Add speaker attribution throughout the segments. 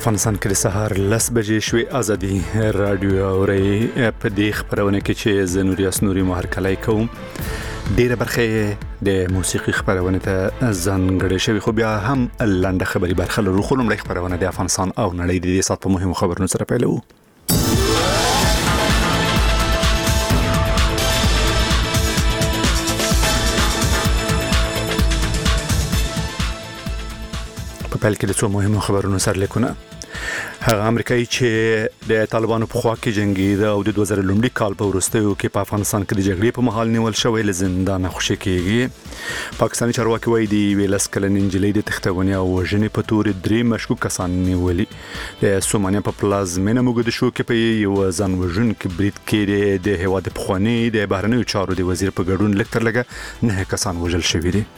Speaker 1: افغانستان کې د سهار 10 بجې شوې ازادي رادیو اوري په دې خبرونه کې چې زنوري اسنوري مهرکلای کوم ډیره برخه د موسیقي خبرونه ته ځانګړې شوی خو بیا هم لاندې خبري برخه لرو خو لمړی خبرونه د افغانستان او نړۍ د دې سات په مهمو خبرونو سره پیلو. په پیل کې د څو مهمو خبرونو سره لیکونه هغه امریکایي چې د طالبانو په خوا کې جنگیده او د 2000 لومړي کال په وروستیو کې په افغانستان کې د جګړې په محل نیول شوی له زندان خوشي کېږي. پاکستاني چارواکي وایي د ویلس کلن انجلۍ د تختونې او وژنې په تور 3 مشکوک کسان نیولي. د سومانیا په پلازمینه موګدیشو کې په یو ځان وژونکي برید کې د هیواد په خواني د بهرنیو چارو د وزیر په ګډون لکتر لګه 9 کسان وژل شوي دي.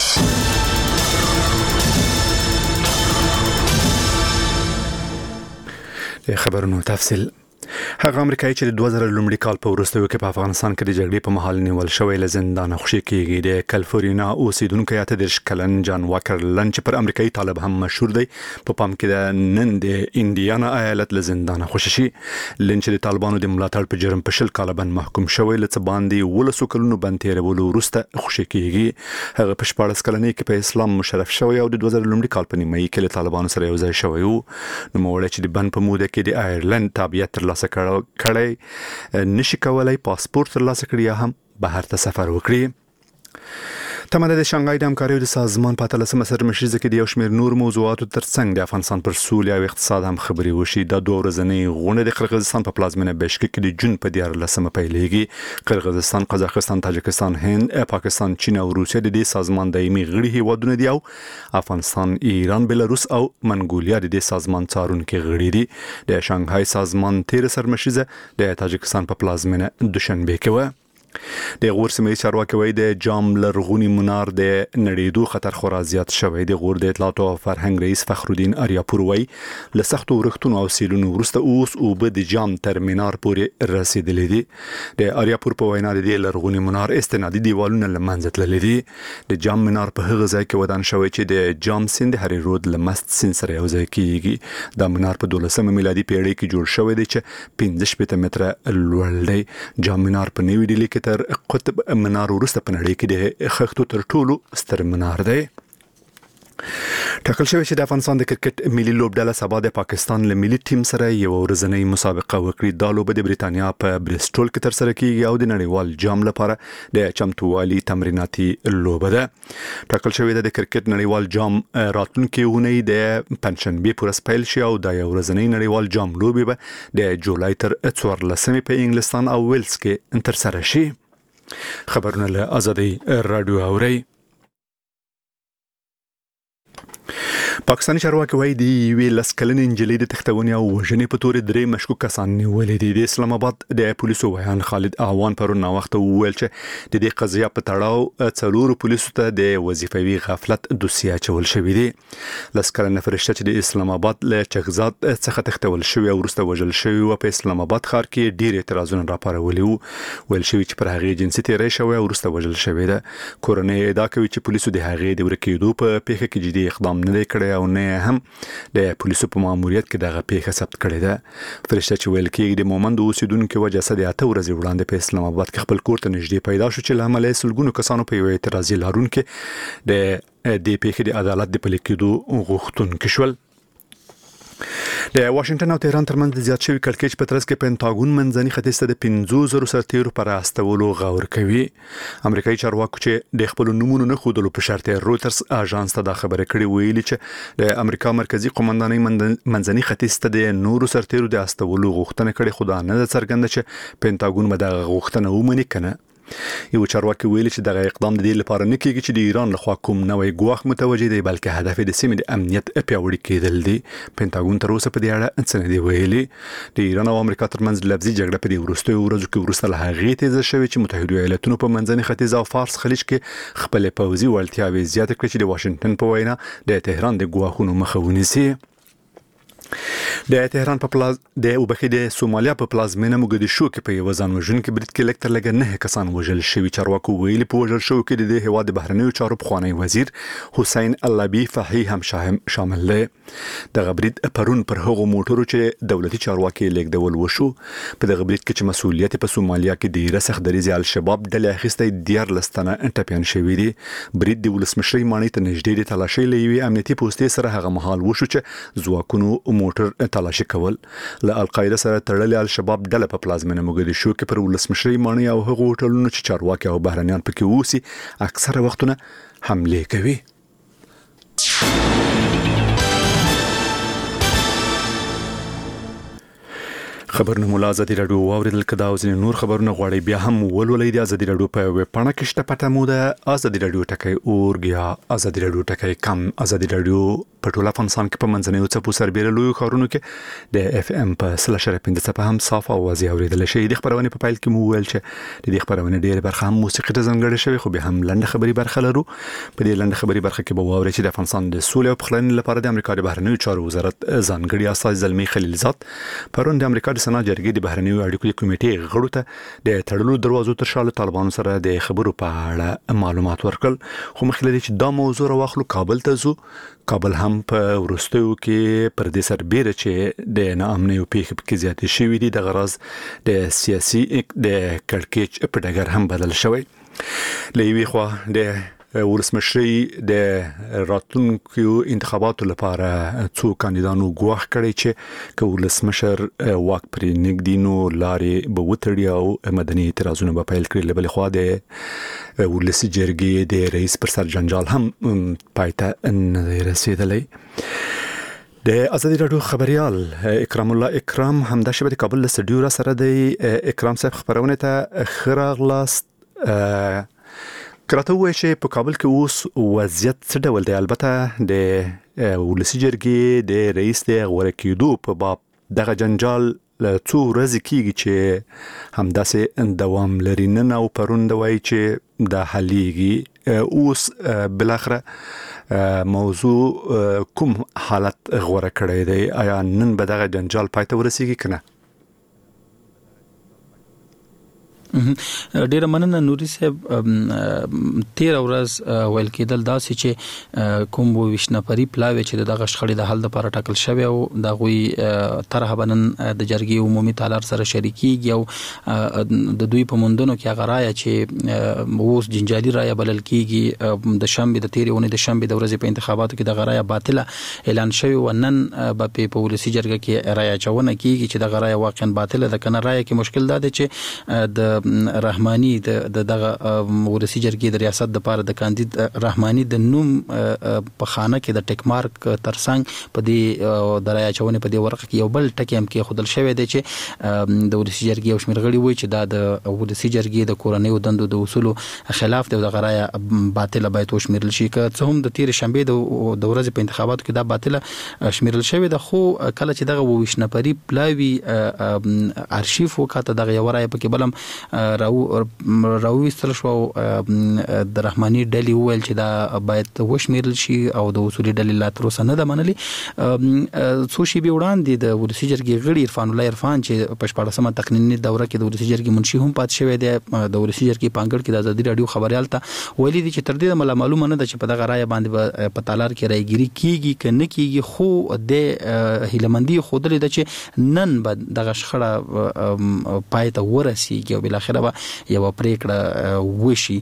Speaker 1: خبرونو تفصیل هغه امریکایي چې د 2000 لومړي کال په وروستیو کې په افغانستان کې د جګړې په محل نیول شوی له زندان خوشي کېږي. د کالیفورنیا اوسیدونکو اته د شکلن جان واکر لنچ پر امریکایي طالب هم مشهور دی په پام کې د نن د انډیانا ایالت له زندان خوشي شي. لنچ د طالبانو د ملاتړ په جرم په شل کال باندې محکوم شوی لڅ باندې ولسو کلونو باندې تیرولو وروسته خوشي کېږي. هغه په 14 کلنۍ کې په اسلام مشرف شوی او د 2000 لومړي کال په نیمه کې له طالبانو سره یو ځای شوی و. نو موږ چې د بن په موده کې د آیرلند تابعیت ترلاسه کړی نشي کولای پاسپورت ترلاسه کړي یا هم بهر ته سفر وکړي. تماده د شانګهای د همکاریو د سازمان په 13 سر مشرزه کې د یو شمېر نور موضوعاتو ترڅنګ د افغانستان پر سولې او اقتصاد هم خبري وشي. د 2 ورځې غونډه د قرغیزستان په پلازمینه بشکک کې د جون په 14 پیلېږي. قرغیزستان، قزاقستان، تاجکستان، هند، پاکستان، چین او روسیه د دې سازمان دایمي غړي هیوادونه دي او افغانستان، ایران، بلاروس او منګولیا د دې سازمان څارونکي غړي دي. د شانګهای سازمان 13 سر مشرزه د تاجکستان په پلازمینه دوشنبه کې و. د غور سیمې چارواکي وایي د جام لرغونی منار د نړیدو خطر خورا زیات شوی. د غور د اطلاعات او فرهنګ رئیس فخرالدین اریاپور وایي له سختو ورښتونو او سیلونو وروسته اوس اوبه د جام تر منار پورې رسیدلې دي. د اریاپور په وینا د لرغونی منار استنادي دیوالونه له منځه تللي دي. د جام منار په هغه ځای کې ودان شوی چې د جام سیند هری رود له مست سیند سره یو ځای کیږي. دا منار په 12 میلادي پیړۍ کې جوړ شوی دی چې 15 متره لوړ دی. جام منار په نوې ډیلي کې تر قطب منار وروسته په نړۍ کې د خښتو تر ټولو ستر منار دی. ټاکل شوی چې د افغانستان د کرکټ ملي لوبډله سبا د پاکستان له ملي ټیم سره یو ورځنۍ مسابقه وکړي. دا لوبه د بریتانیا په برسټول کې ترسره کیږي او د نړیوال جام لپاره د چمتووالي تمریناتي لوبه ده. ټاکل شوی د کرکټ نړیوال جام راتلونکي اونۍ د پنځشنبه پورې پیل شي او د یو ورځنۍ نړیوال جام لوبه به د جولای تر 14 په انګلستان او ویلز کې ترسره شي. خبرونه له ازادي رادیو اوري. پاکستاني چارواکي وایي د ویلس کلن انجلۍ د تختونې او وژنې په تور 3 مشکوک کسان نیولې دي. د اسلام آباد د پولیسو ویان خالد اعوان پرون ناوخته وویل چې د دې قضیه په تړاو 4 پولیسو ته د وظیفوي غفلت دوسیه چول شوې دي. لسکلن فرشته چې د اسلام آباد له چغزاد څخه تختول شوی او وروسته وژل شوی او په اسلام آباد ښار کې ډیر اعتراضونه راپارولي وو. ویل شوی چې پر هغه جنسي تیری شوی او وروسته وژل شوی ده. کورنۍ ادعا کوي چې پولیسو د هغه د ورکېدو په پیښه کې جدي اقدام نه کړی او نه هم د پولیسو په ماموریت کې دغه پیښه ثبت کړې ده. فرشته چې ویل کېږي د مومند اوسیدونکو وجه سره 8 ورځې وړاندې په اسلام آباد کې خپل کور ته نږدې پیدا شو چې لامل یې سلګونو کسانو په یو اعتراضي لارونکو د دې پیښې د عدالت د پلي کېدو غوښتونکي شول. د واشنگټن او تهران ترمنځ د زیات شوی کړکېچ په ترڅ کې پینټاګون منځني ختیځ ته د 50,000 سرتیرو پر استولو غور کوي. امریکایي چارواکو چې د خپل نمونه نه خودلو په شرط رويټرز اژانس ته دا خبره کړې ویلي چې د امریکا مرکزی قومندانۍ منځني ختیځ ته د نورو سرتیرو د استولو غوښتنه کړې خو دا نه څرګنده چې پینټاګون به د غوښتنه ومني کنه. یو چارواکي ویلي چې دغه اقدام د دې لپاره نه کیږي چې د ایران لخوا کوم نوې ګواښ متوجه دی بلکې هدف د سیمې د امنیت پیاوړي کېدل دي. پینټاګون تر اوسه په دې اړه څه نه دی ویلي. د ایران او امریکا ترمنځ لفظي جګړه په دې وروستیو ورځو کې وروسته له هغې تیزه شوې چې متحده ایالاتونو په منځني ختیځ او فارس خلیج کې خپل پوځي وړتیاوې زیاتې کړې چې د واشنگټن په وینا د تهران د ګواښونو مخه ونیسي. د تهران په پلاز د وبخیده سومالیا په پلازمینه موګدیشو کې په یو ځان وژونکي برید کې لکتر لګ نه کسان وژل شوی. چارواکو ویلي په وژل شو کې د هیواد بهرنیو چارو خوانی وزیر حسین اللبی فحی هم شامل دی. د غبرید پرون پر هغو موټرو چې دولتي چارواکي لیکدول وشو. په د غبرید کې چې مسؤلیت په سومالیا کې د رسخ دریزي الشباب د لاخسته ديار لستنه انټپیان شوی دی. برید د ولسمشري مانې ته نږدې د تلاشي لوي امنیتي پوسټي سره هغه محل وشو چې زواکونو موټر تلاشي کول. له القاعده سره تړلې الشباب ډله په پلازمینه موګدیشو کې پر ولسمشري مانې او هغو هوټلونو چې چارواکي او بهرنیان پکې ووسی اکثره وختونه حمله کوي. خبرونه مولا ازادي رادیو واوریدل کدا او ځینې نور خبرونه غواړي بیا هم ولولئ د ازادي رادیو په ویب پاڼه کې شته پته مو د ازادي رادیو ټکی اورګیا ازادي رادیو ټکی کم ازادي رادیو په ټول افغانستان کې په منځنیو څپو سربېره لوی ښارونو کې د اف ام په 3.15 هم صاف او واضح اوریدل شي. د خبرونه په پایل کې مو ویل چې د خبرونه ډېر برخه هم موسیقي ته ځانګړې شوی خو به هم لنډه خبري برخه لرو. په دې لنډه خبري برخه کې به واورئ چې د افغانستان د سولې او پخلاینې لپاره د امریکا د بهرنیو چارو وزارت ځانګړي استازي زلمی خلیلزاد پرون د امریکا د سنا جرګې د بهرنیو اړیکو کمیټې غړو ته د تړلو دروازو تر شا له طالبانو سره د خبرو په اړه معلومات ورکړل. خو مخکې لري چې دا موضوع راوخلو کابل ته ځو. کابل هم په ورستیو کې پر دې سربېره چې د ناامنۍ او پیښې پکې زیاتې شوې دي د غرض د سیاسي د کړکېچ په ډګر هم بدل شوی. له یوې خوا د ولسمشري د راتلونکو انتخاباتو لپاره څو کاندیدانو ګواښ کړی چې که ولسمشر واک پرې نږدې نو لارې به وتړي او مدني اعتراضونه به پیل کړي. له بلې خوا د ولسي جرګې د رئیس پر سر جنجال هم پای ته نه دی رسېدلی. د ازادي رادیو خبريال اکرام الله اکرام همدا شبه د کابل له سټډیو را سره د اکرام صاحب خبرونه ته خراغلاست. کراته وای چې په کابل کې اوس وضعیت څه ډول دی؟ البته د ولسي جرګې د رئیس د غوړه کېدو په باب دغه جنجال څو ورځې کېږي چې همداسې دوام لري. نن او پرون د وای چې د حلیږي اوس بلاخره موضوع کوم حالت غوړه کړی دی؟ آیا نن به دغه جنجال پای ته ورسیږي کنه؟
Speaker 2: ډیره مننه نوري صاحب. 13 ورځ ویل کېدل داسې چې کوم وښنپری پلاوی چې دغه شخړې د حل لپاره ټاکل شوی او د غوي طرح بنن د جرګې عمومي تالار سره شریکيږي او د دوی په مندونو کې هغه رائے چې اوس جنجالي رائے بلل کېږي د شنبه د 13 ونې د شنبه د ورځې په انتخاباتو کې د رائے باطله اعلان شوی و. نن په ولسي جرګه کې رائے چونه کېږي چې د رائے واقعا باطله ده کنه. رائے کې مشکل ده چې د رحماني دغه ولسي جرګې د ریاست د پاره د کاندید رحماني د نوم په خانه کې د ټیک مارک ترڅنګ په دې د رائے چونه په دې ورقه کې یو بل ټکی هم کې خودل شوی دی چې د ولسي جرګې او شمیر غړي وایي چې دا د ولسي جرګې د کورنۍ دندو د اصولو خلاف دی. د رائے باطله باید وشمیرل شي. که څه هم د 13 شنبه د ورځې په انتخاباتو کې دا باطله شمیرل شوی ده. خو کله چې دغه وښنپری پلاوی ارشیف وکړه دغه یو رائے پکې بلم راوېستل شو. د رحماني ډلې وویل چې دا باید وشمیرل شي او د اصولي ډلې لا تر اوسه نه ده منلې. څو شی به وړاندې د ولسي جرګې غړي عرفان الله عرفان چې په 14مه تقنیني دوره کې د ولسي جرګې منشي هم پات شوی دی د ولسي جرګې پانګړ کې د ازادي رادیو خبريال ته ویلي دي چې تر دې معلومه نه ده چې په دغه رائے باندې په تالار کې رايګيري کیږي کنه کیږي. خو د هیلمندي خودلې ده چې نن به دغه شخړه پای ته ورسیږي او بل اخره به یو پریکړه وشي.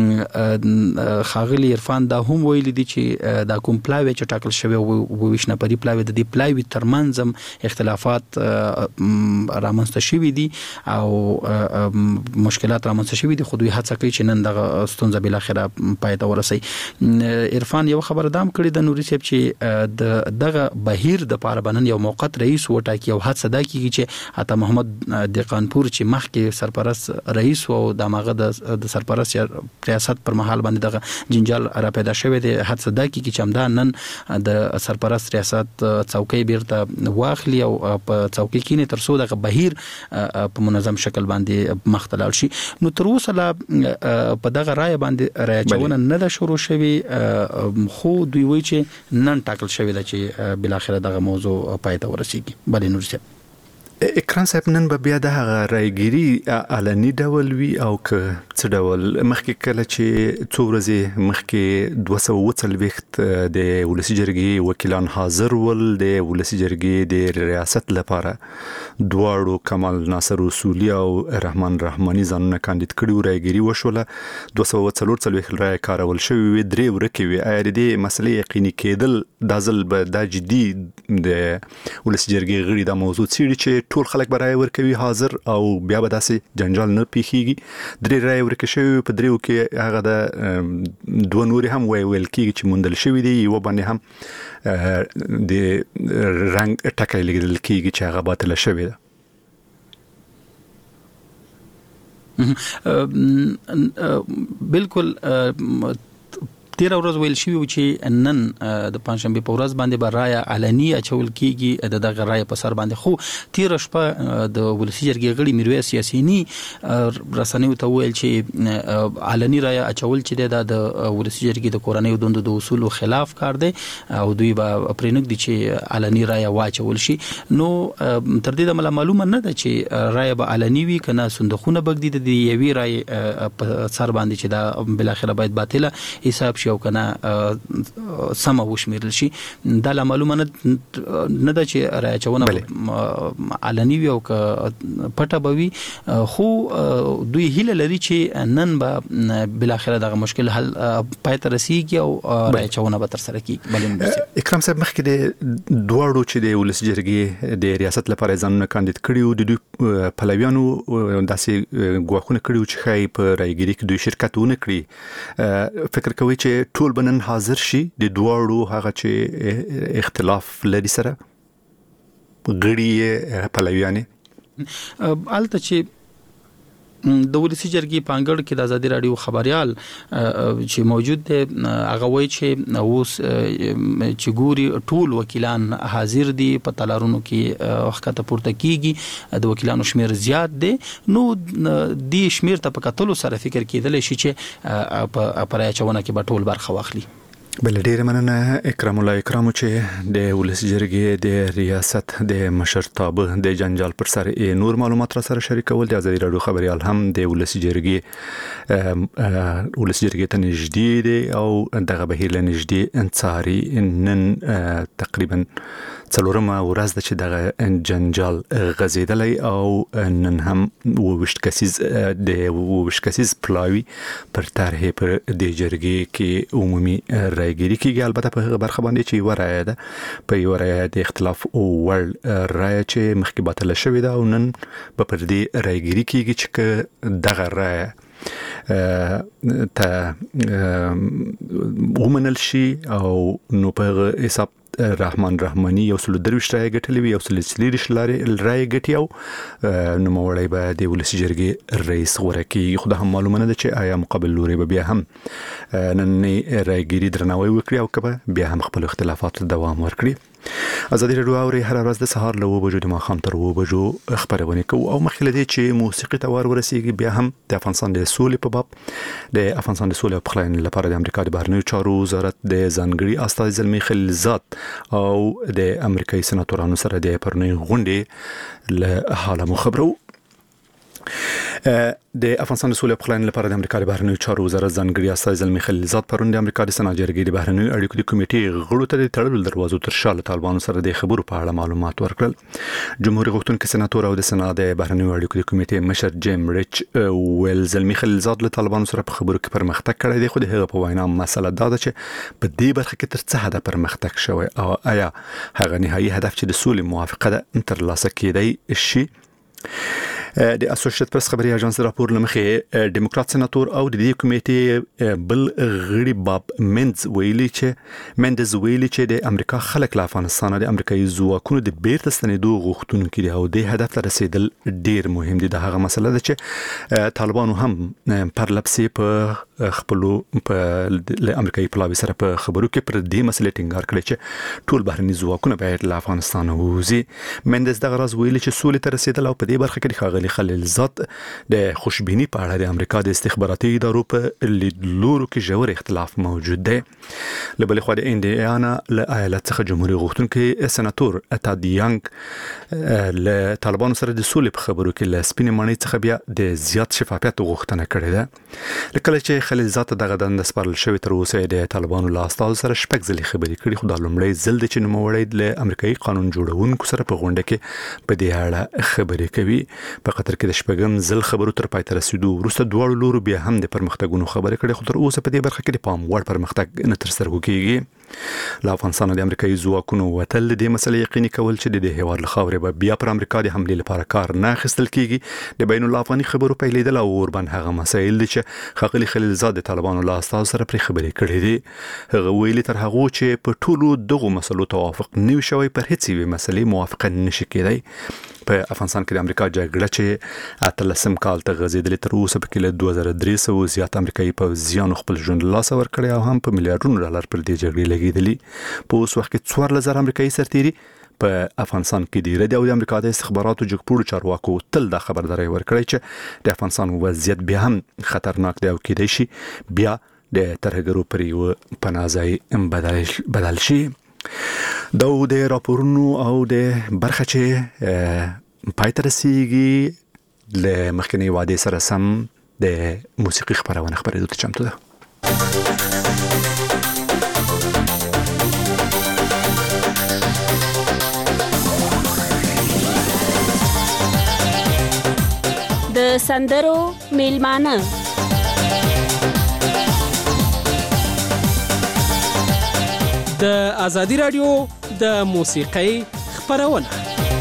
Speaker 2: خاغلی عرفان دا هم ویل دي چې دا کوم پلاوی چې ټاکل شوی وښنپری پلاوی د دې پلاوی ترمنځ اختلافات رامنځته شوي دي او مشکلات رامنځته شوي دي. خو دوی هڅه کوي چې نن دغه ستونزه بل اخره پای ته ورسي. عرفان یو خبر دام کړی د نوري صاحب چې دغه بهیر د پاره بنن یو موقت رئیس وټاکي او هڅه دا کیږي چې عطا محمد دقانپور چې مخکې سرپرست رئیس او د ماغه د سرپرست ریاست پر مهال باندې دغه جنجال را پیدا شوی دی. حادثه دا کې چې همدا نن د سرپرست ریاست څوکۍ بیرته واخلي او په څوکۍ کې نه ترسو دغه بهیر په منظم شکل باندې مختلال شي. نو تر اوسه لا په دغه رای باندې راچونه نه ده شروع شوی، خو دوی وایي چې نن ټاکل شوی ده چې بل اخر دغه موضوع پای ته ورسیږي. بلې نور څه
Speaker 1: اکرام صاحب نن به بیا د هغه رایګيري علني ډول وي او که څه ډول؟ مخکې کله چې څو ورځې مخکې 240 د ولسی جرګې وکیلان حاضر ول د ولسی جرګې د ریاست لپاره، دواړو کمال ناصر اصولي او رحمان رحماني ځانونه کاندید کړي، رایګيري وشوله، 240 رای کارول شوی وي، درې ورکې وي. آیا د دې مسلې یقیني کېدل دا ځل به دا جدي د ولسی جرګې غړي دا موضوع څېړي چې ټول خلک برای ورکوي حاضر او بیا به داسې جنجال نه پیښیږي؟ درې رای ورکې شوی په دریو کې هغه د دوه نورې هم ویل کېږي چې موندل شوي دي، یو باندې هم د رنګ ټکی لګیدل کېږي چې هغه باطله شوې ده.
Speaker 2: بالکل تیر ورځ ویل شوی چې نن د پنځشنبه په ورځ باندې به رای علني اچول کیږي دغه رای په سر باندې. خو تیر شپه د ولسی جرګې غړي میرویس یاسینی رسنیو ته ویل چې علني رای اچول چې د ولسی جرګې د کورنۍ دندو د اصولو خلاف کار دی او دوی به پرېنګ دي چې علني رای واچول شي. نو تر دې د معلومه نه ده چې رای به علني وي کنه صندوقونه بغدي د یوي رای په سر باندې چې دا بل اخر باید باطله حساب او کنه سم وشمیرل شي. دا معلومه نه ده چې راچونه علني وي او پټه بوي، خو دوی هیله لري چې نن به بل اخر دغه مشکل حل پای ته رسیږي او راچونه به تر سره کیږي. بلې
Speaker 1: اکرام صاحب مخکې د دوړو چې د ولسی جرګې د ریاست لپاره ځانونه کاندید کړیو، د دوی پلویانو داسې ګواښونه کړیو چې خای په رایګيري کې دوی شرکت ونه کړي. فکر کوي چې ټول بنن حاضر شي د دواړو هغه چې اختلاف لري سره غړي پلویانه
Speaker 2: الته چې د ولسی جرګې پانګړ کې د ازادي رادیو خبريال چې موجود دی هغه وایي چې اوس چې ګوري ټول وکیلان حاضر دي، په تلارونو کې وخت پورته کیږي، د وکیلانو شمیر زیات دی. نو د شمیر ته په کتلو سره فکر کېدل شي چې په پرایچونه کې به ټول برخه واخلي.
Speaker 1: بل ډیر مننه اکرام الله اکرامو چې د ولسی جرګې د ریاست د مشرتابه د جنجال پر سر نور معلومات را سره شریکول. د ازادي رادیو خبريال هم د ولسی جرګې ته نږدې دی او دغه بهیر له نږدې انصاري نن تقریبا څلورمه ورځ ده چې دغه جنجال غزیدلی او نن هم ووشت کسیز پلاوی پر طرح پر د جرګې کې عمومي رایګيري کېږي. البته په برخه باندې چې یو رای ده، په یو رای د اختلاف او ول رای چې مخکې باطله شوې ده او نن په پر دې رایګيري کېږي چې دغه رای ته ومنل شي او نو په حساب رحمان رحماني یو سل درويشت رای ګټلې وي، یو سل سلیریش رای ګټي او نو مولای به د ولسی جرګې رئیس غوړه کې. خو د هم معلومه نه ده چې آیا مقابل لوري به بیا هم نن رایګيري درناوی وکړي او کبه بیا هم خپل اختلافات دوام ورکړي. ازادي رادیو اوري هر ورځ د سهار له 9 بجو د ماښام تر 9 بجو خبرونه کوي او مخکې لدی چې موسیقي تور ورسیږي. بیا هم د افغانستان د سولې په باب د افغانستان د سولې په خلاین لپاره د امریکا د بهرنیو چارو وزارت د ځانګړي استازي زلمی خلیلزاد او د امریکایي سناتورانو سره د پرونی غونډې له حاله خبرو. د افغانستان د سولې په خلاین لپاره د امریکا د بهرنیو چارو وزارت ځانګړي استازي زلمی خلیلزاد پرون د امریکا د سنا جرګې د بهرنیو اړیکو د کمیټې غړو ته د تړلو دروازو تر شا له طالبانو سره د خبرو په اړه معلومات ورکړل. جمهوریت غوښتونکي سناتور او د سنا د بهرنیو اړیکو د کمیټې مشر جیم ریچ ویل زلمی خلیلزاد له طالبانو سره په خبرو کې پرمختګ کړی دی، خو د هغه په وینا مسله دا ده چې په دې برخه کې تر څه حد پرمختګ شوی او آیا هغه نهایي هدف چې د سولې موافقه ده ترلاسه کېدای شي. د اسوسییټ پریس خبري اژانس راپور لمخې ډیموکرات سناتور او د دې کمیټې بل غړي باب مندز ویلي چې د امریکا خلک له افغانستان د امریکایي ځواکونو د بیرته ستنېدو غوښتونکي دي او د هدف ته رسیدل ډیر مهم دي. د هغه مسله ده چې طالبانو هم پر لپسې په خپل په امریکایي پلاوي سره په خبرو کې پر دې مسلې ټینګار کړی چې ټول بهرني ځواکونه باید له افغانستان ووځي. مندز دغه راز ویلي چې سولې ته رسیدل او په دې برخه کې ښاغلي خلیلزاد د خوشبینی په اړه د امریکا د استخباراتي ادارو په لیدلورو کې ژور اختلاف موجود دی. له بلې خوا د انډیانا له ایالت څخه جمهوریت غوښتونکي سناتور تاد یانګ له طالبانو سره د سولې په خبرو کې له سپینې ماڼۍ څخه بیا د زیات شفافیت غوښتنه کړې ده. لکه چې خلیلزاد دغه دنده سپارل شوی تر اوسه د طالبانو له استازو سره شپږ ځلې خبرې کړې، خو دا لومړی ځل دی چې نوموړی له امریکایي قانون جوړونکو سره په غونډه کې په دې اړه خبرې کوي. په قطر کې د شپږم ځل خبرو تر پای ته رسیدو وروسته دواړو لورو بیا هم د پرمختګونو خبرې کړې، خو تر اوسه په دې برخه کې د پام وړ پرمختګ نه ترسره کیږي. له افغانستان د امریکایي ځواکونو وتل د دې مسلې یقیني کول چې د هیواد له خاورې به بیا پر امریکا د حملې لپاره کار نه اخیستل کیږي. د بین الافغاني خبرو پیلېدل او اوربن هغه مسایل دي چې ښاغلي خلیلزاد د طالبانو له استازو سره پرې خبرې کړې دي. هغه ویلي تر هغه چې په ټولو دغو مسلو توافق نه وي شوی پر هیڅ یوې مسلې موافقه نشي کېدای. په افغانستان کې د امریکا جګړه چې 18 کال ته غځېدلې تر اوسه پکې له 2300 زیات امریکایي پوځیانو خپل ژوند لاس ورکړی او هم په میلیارډونو ډالر پر دې جګړې لګېدلي. په اوس وخت کې 4000 امریکایي سرتیري په افغانستان کې دی. ردی او د امریکا د استخباراتو جګپوړو چارواکو تل دا خبرداري ورکړی چې د افغانستان وضعیت بیا هم خطرناک دی او کېدای شي بیا د ترهګرو پر یو پناه ځای بدل شي. دا د راپورونو او د برخه چې پای ته رسیږي له مخکنی وعده سره سم د موسیقي خبرونه خبرېدو ته چمتو ده.
Speaker 3: د سندرو میلمانه
Speaker 4: د ازادي رادیو د موسیقۍ خبرونه.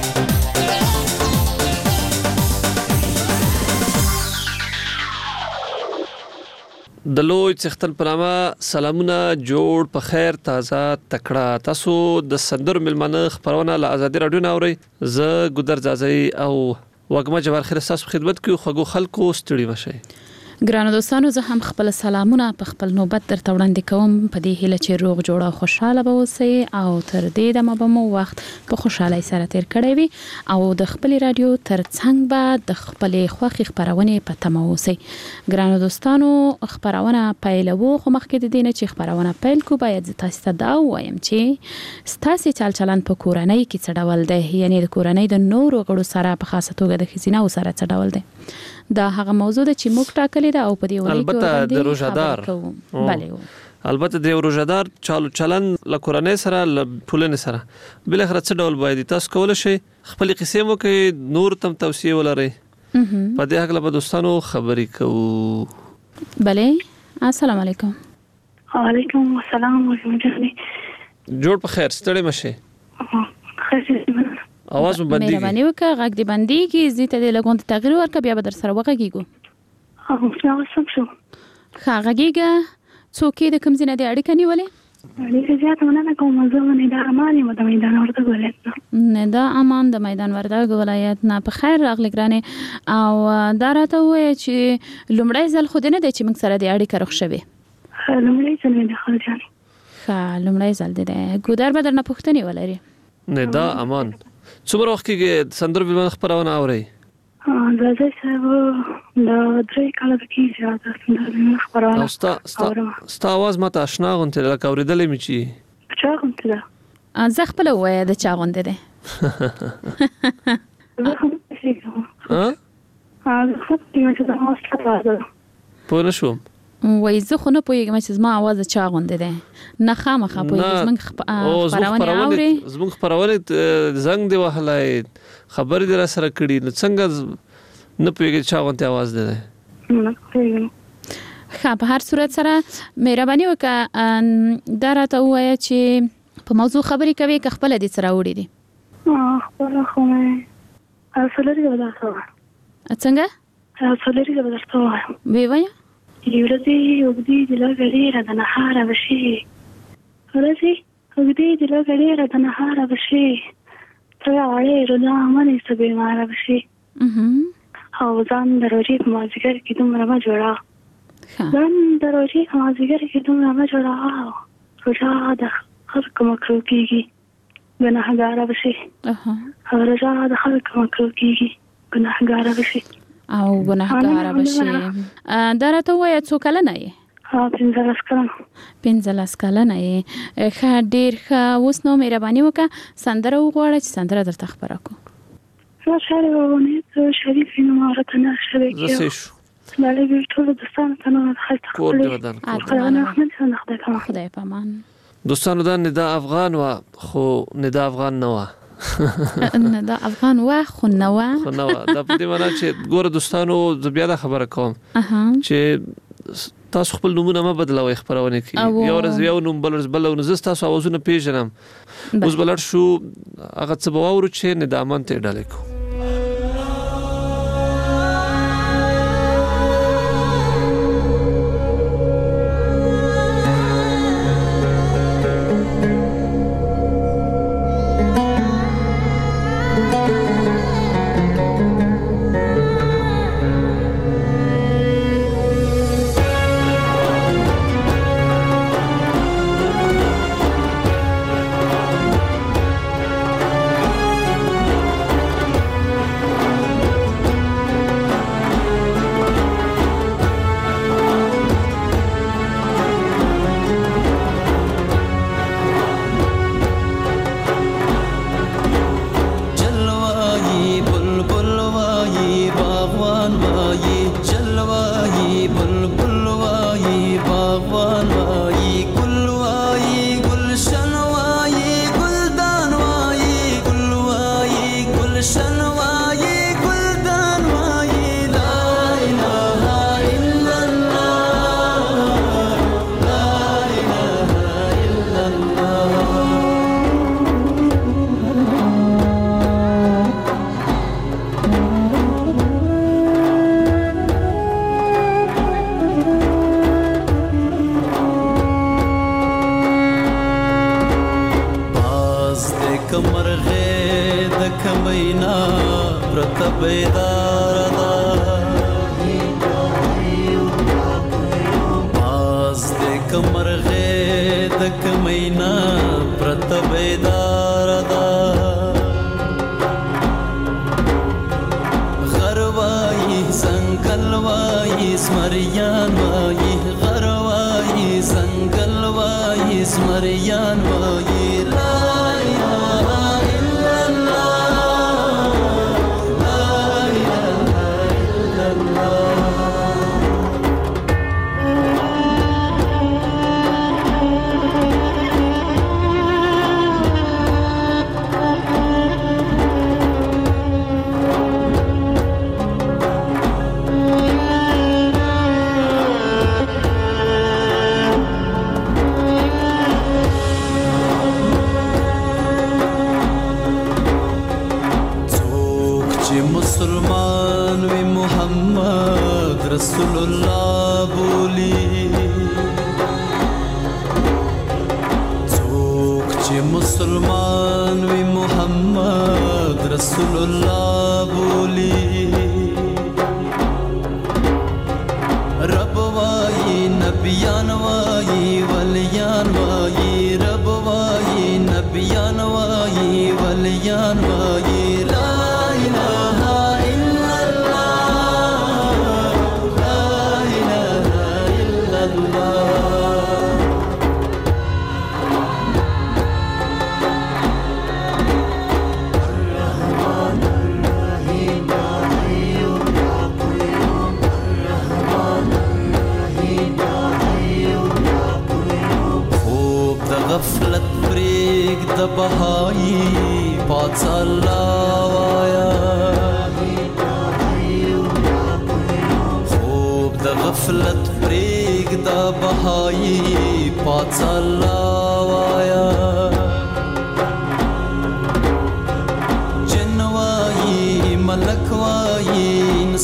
Speaker 4: د لوی څختن پرامه سلامونه جوړ په خیر تازه تکړه تاسو د سندرو میلمانه خبرونه له ازادي رادیو نوري ز ګودر زازي او وګما جوار خیر تاسو خدمت کوي خو خلکو ستړي وشي.
Speaker 5: ګرانو دوستانو زه هم خپل سلامونه په خپل نوبت درته وړاندې کوم په دې هیله چې روغ جوړه او خوشاله به اوسئ او تر دې دمه به مو وخت په خوشحالۍ سره تیر کړی وي او د خپل رادیو ترڅنګ به د خپل خوښي خبرونه په تمه اوسئ. ګرانو دوستانو خبرونه پیلوو خو مخکې د دې چې خبرونه پیل کو باید تاسو ته دا وایم چې ستاسو چل چلن په کورنۍ کې څه ډول دی، یعنی د کورنۍ د نورو غړو سره په خاصه توګه د ښځیناو سره څه ډول دی. دا هغه موضوع ده چې موږ ټاکلې ده او په دې وړاندې
Speaker 4: البته د روزادار البته د روزادار چالو چلن له کورنۍ سره له ټولنې سره بل اخر څه ډول باید تاسو کول شي خپل قصې مو کې نور تم توصيه ولري په دې حق له دوستانو خبرې کوو.
Speaker 5: بله السلام علیکم.
Speaker 6: وعلیکم السلام ورحمت.
Speaker 4: جوړ په خیر ستړي مشه اواز باندې
Speaker 5: مهرباني وکړه غږ دی باندې کې زیته د لګون تغییر ورکړه بیا به در سره وغږیږو.
Speaker 6: او سم شو
Speaker 5: غږیږه څوک د کوم ځای د اړیکه نیولې
Speaker 6: اړیکه زیاته نه کوم زه نه د اماني د میدان ورته ولایت
Speaker 5: نه دا امان د میدان وردګ ولایت نه په خیر راغلی ګرانه او دا راته وایي چې لومړی ځل خو نه دی چې موږ سره د اړیکه رخ شوي.
Speaker 6: لومړی ځل د خلجان
Speaker 5: لومړی ځل دی ګودر به درنه پوښتنې ولري.
Speaker 4: نه دا امان څومره وخت کې سندرو میلمانه خبرونه اوري؟
Speaker 6: دا زه صاحب دا درې کاله کې دا سندرو میلمانه خبرونه
Speaker 4: ستا आवाज ماته آشنا غونته لکه اورېدلې مې چی
Speaker 6: چا غونته ده
Speaker 5: زه خپل وایه د چا غونته ده
Speaker 4: پوه نشوم
Speaker 5: وای زه خو نه پوهیږم چې زما आवाज چا غونډه ده نه خامخا پوهیږم زمونږ خبرونه اوري
Speaker 4: زمونږ خبرونه زنګ دی وهلای خبر دې را سره کړي نو څنګه نه پوهیږي چا غونډه आवाज ده
Speaker 6: نه پوهیږم.
Speaker 5: خا په هر صورت سره مهرباني وکړه دا راته وایي چې په موضوع خبرې کوي که خپل دې سره وړي دي
Speaker 6: خپل خو نه اصل لري ولا څه
Speaker 5: څنګه
Speaker 6: څلوري زه درته وایم
Speaker 5: وی وای
Speaker 6: ورځې وګدي د لګړې را د نهار بشي ورځې وګدي د لګړې را د نهار بشي تر اړې روزه منې سبې مار بشي او ځان دروځي په مازیګر کې دومره ما جوړا ځان دروځي په مازیګر کې دومره ما جوړا روزه د خلق مکرو کیږي ګناهګار بشي روزه د خلق مکرو کیږي ګناهګار بشي
Speaker 5: او ګناهګار بشي درته وای څو کلنه یې
Speaker 6: 15
Speaker 5: کلنه یې ښه ډیر ښه اوس نو مهرباني وکړه سندره وغواړه چې سندره درته خبره کو
Speaker 6: زه شریفونه شریف نو مارته نه شریک
Speaker 4: زه شو
Speaker 6: مالې ټول دوستان ته نو خلک
Speaker 4: کور دی ودان
Speaker 5: خدای پامان
Speaker 4: دوستانو دا ندا افغان وا خو ندا افغان نه وا
Speaker 5: ندا افغان وا خو نه وا
Speaker 4: دا په دې معنی چې ګوره دوستانو زه بیا دا خبره کوم چې تاسو خپل نومونه ما بدلوي خبرونه کې یو ورځ یو نوم بل ورځ بل نو زه تاسو اوازونه پیژنم اوس بلر شو هغه څه باور چې ندامن ته ډالې کو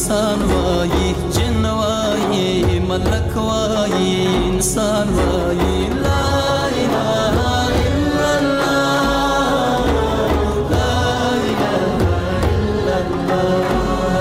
Speaker 7: انسان وایي جن وایي ملک وایي انسان وایي لا اله الا الله لا اله الا الله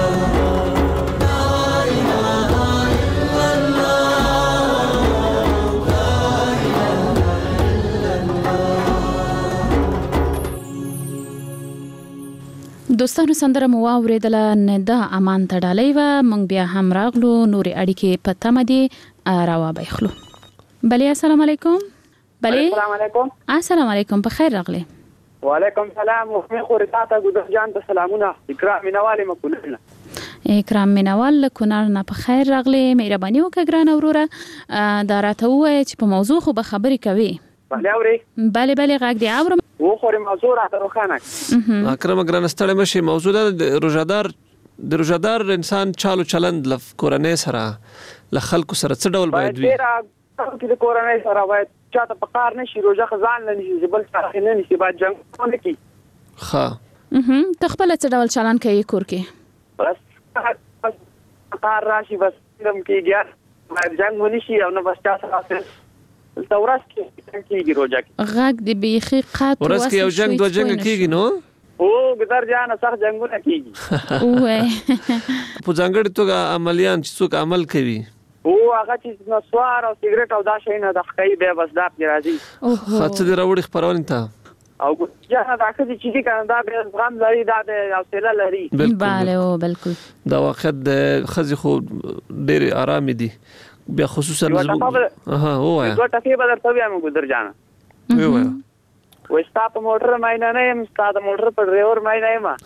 Speaker 5: دوستانو سندره مو اوریدله ندا امان تړالې و مونږ بیا هم راغلو نوري اړیکې په تمه دي راوا بخلو بله السلام علیکم بله
Speaker 8: السلام علیکم
Speaker 5: السلام علیکم په خیر راغلی
Speaker 8: وعلیکم سلام مخمه خورتاته ګذر جان ته سلامونه اکرام مینوال مکولنه
Speaker 5: اکرام مینوال کونړ نه په خیر راغلی مهرباني وکړه ګران اوروره دا راته وایي چې په موضوع خو به خبرې کوي
Speaker 8: بله اوري
Speaker 5: بله غږ دی اورم
Speaker 8: و خوري موضوع راته روښانه
Speaker 4: اکرم ګران ستړی مشي موضوع د روزادار انسان چالو چلند لف کورنۍ سره ل خلکو سره څه ډول باید وي
Speaker 8: چې د کورنۍ سره باید چاته په کار نشي روزه خزان نه نشي بل څه نه نشي باید جنگ نه کی
Speaker 4: ها
Speaker 5: تخپل څه ډول چلند کوي کور کې
Speaker 8: بس کار راشي بس دم کېږي باید جنگ ونی شي او نه بس تاسو ورځ کې کېږي روزه کې
Speaker 5: غږ دی بیخي قات
Speaker 4: ورځ کې یو جنگ دوه جنگ کېږي نو
Speaker 8: او ګذر جان سخت جنگونه کېږي
Speaker 5: اوه
Speaker 4: په ځانګړي توګه عملیان چې څوک عمل کوي
Speaker 8: او هغه چې نسوار او سیګریټ او دا شي نه د خکې به بس دا په راځي
Speaker 4: خاطر دې راوړي خبرونه ته
Speaker 8: او ګذر دا چې چې کنه دا به غم لري دا د حوصله لري
Speaker 5: bale او بالکل
Speaker 4: دا وخت د خزي خو ډېر آرام دي بیا خصوصا
Speaker 8: ها وایا دوه ټکی به درته وایم ګذر جان
Speaker 4: وایا
Speaker 8: وستا په موټر مې نه یم ستا د موټر په ډرایور مې نه یم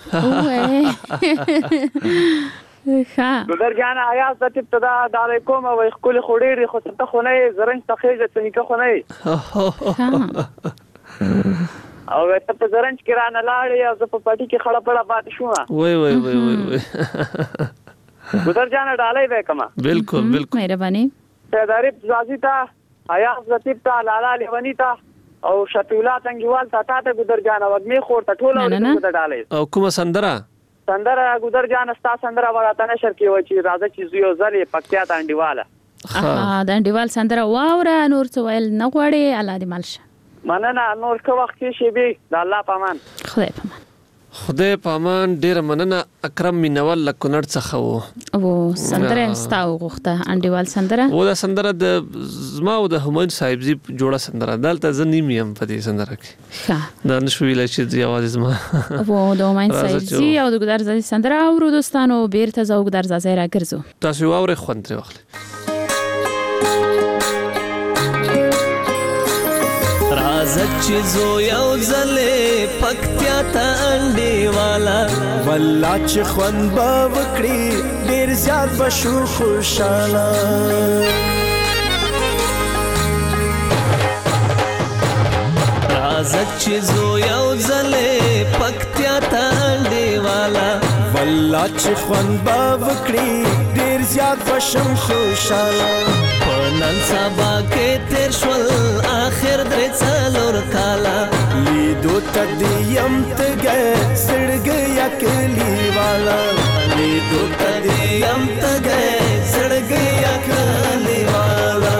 Speaker 5: ها
Speaker 8: ګذر جان آیا ستې ابتدا د علیکم او خپل خوري خو ته خو نه زرنج تخېجه څنګه خو نه او ته په زرنج کې رانه لاړې او زه په پټي کې خړه پړه پاتې شوم
Speaker 4: وای
Speaker 8: ګذر جان ډالۍ به کما
Speaker 4: بالکل
Speaker 5: مهرباني
Speaker 8: سیداری زازی تا آیا زتیب تا لالا لیونی تا او شفیولا تنگیوال تا ته ګذر جان وګمه خور ته ټوله ورته ډالۍ
Speaker 4: او کومه سندره
Speaker 8: ګذر جان ستا سندره ورته نشر کې و چې راځه چې یو ځلې پکتیا ته انډیواله
Speaker 5: د انډیوال سندره واوره نور څه ویل نه غواړي الله دې مالشه
Speaker 8: مننه نور څه وخت کې شي به د الله پامان
Speaker 4: خدای پامان ډیر مننه اکرم مینوال ل کونړ څخه
Speaker 5: وو سندره ستاو غوخته انډیوال سندره
Speaker 4: و دا سندره د زما او د همایون صاحب زی جوړه سندره دلته زنیم یم په دې سندره کې ها دا نشو ویل چې دی आवाज زما
Speaker 5: وو د همایون صاحب زی او د ګدار زی سندره او دوستانو بیرته زو ګدار زی راګرځو
Speaker 4: تاسو واوري خوند واخلئ
Speaker 7: رازک چې زو یو ځلې پکتیا ته انډیوالا والله چې خوند به وکړي ډېر زیات به شو خوشاله رازک چې زو یو ځلې پکتیا ته انډیوالا والله چې خوند به وکړي ډېر زیات به شم خوشاله نن سبا کې تیر شول آخر درې څلور کاله لیدو تدیم تګه سړګیا کلی والا لیدو تدیم تګه سړګیا کلی والا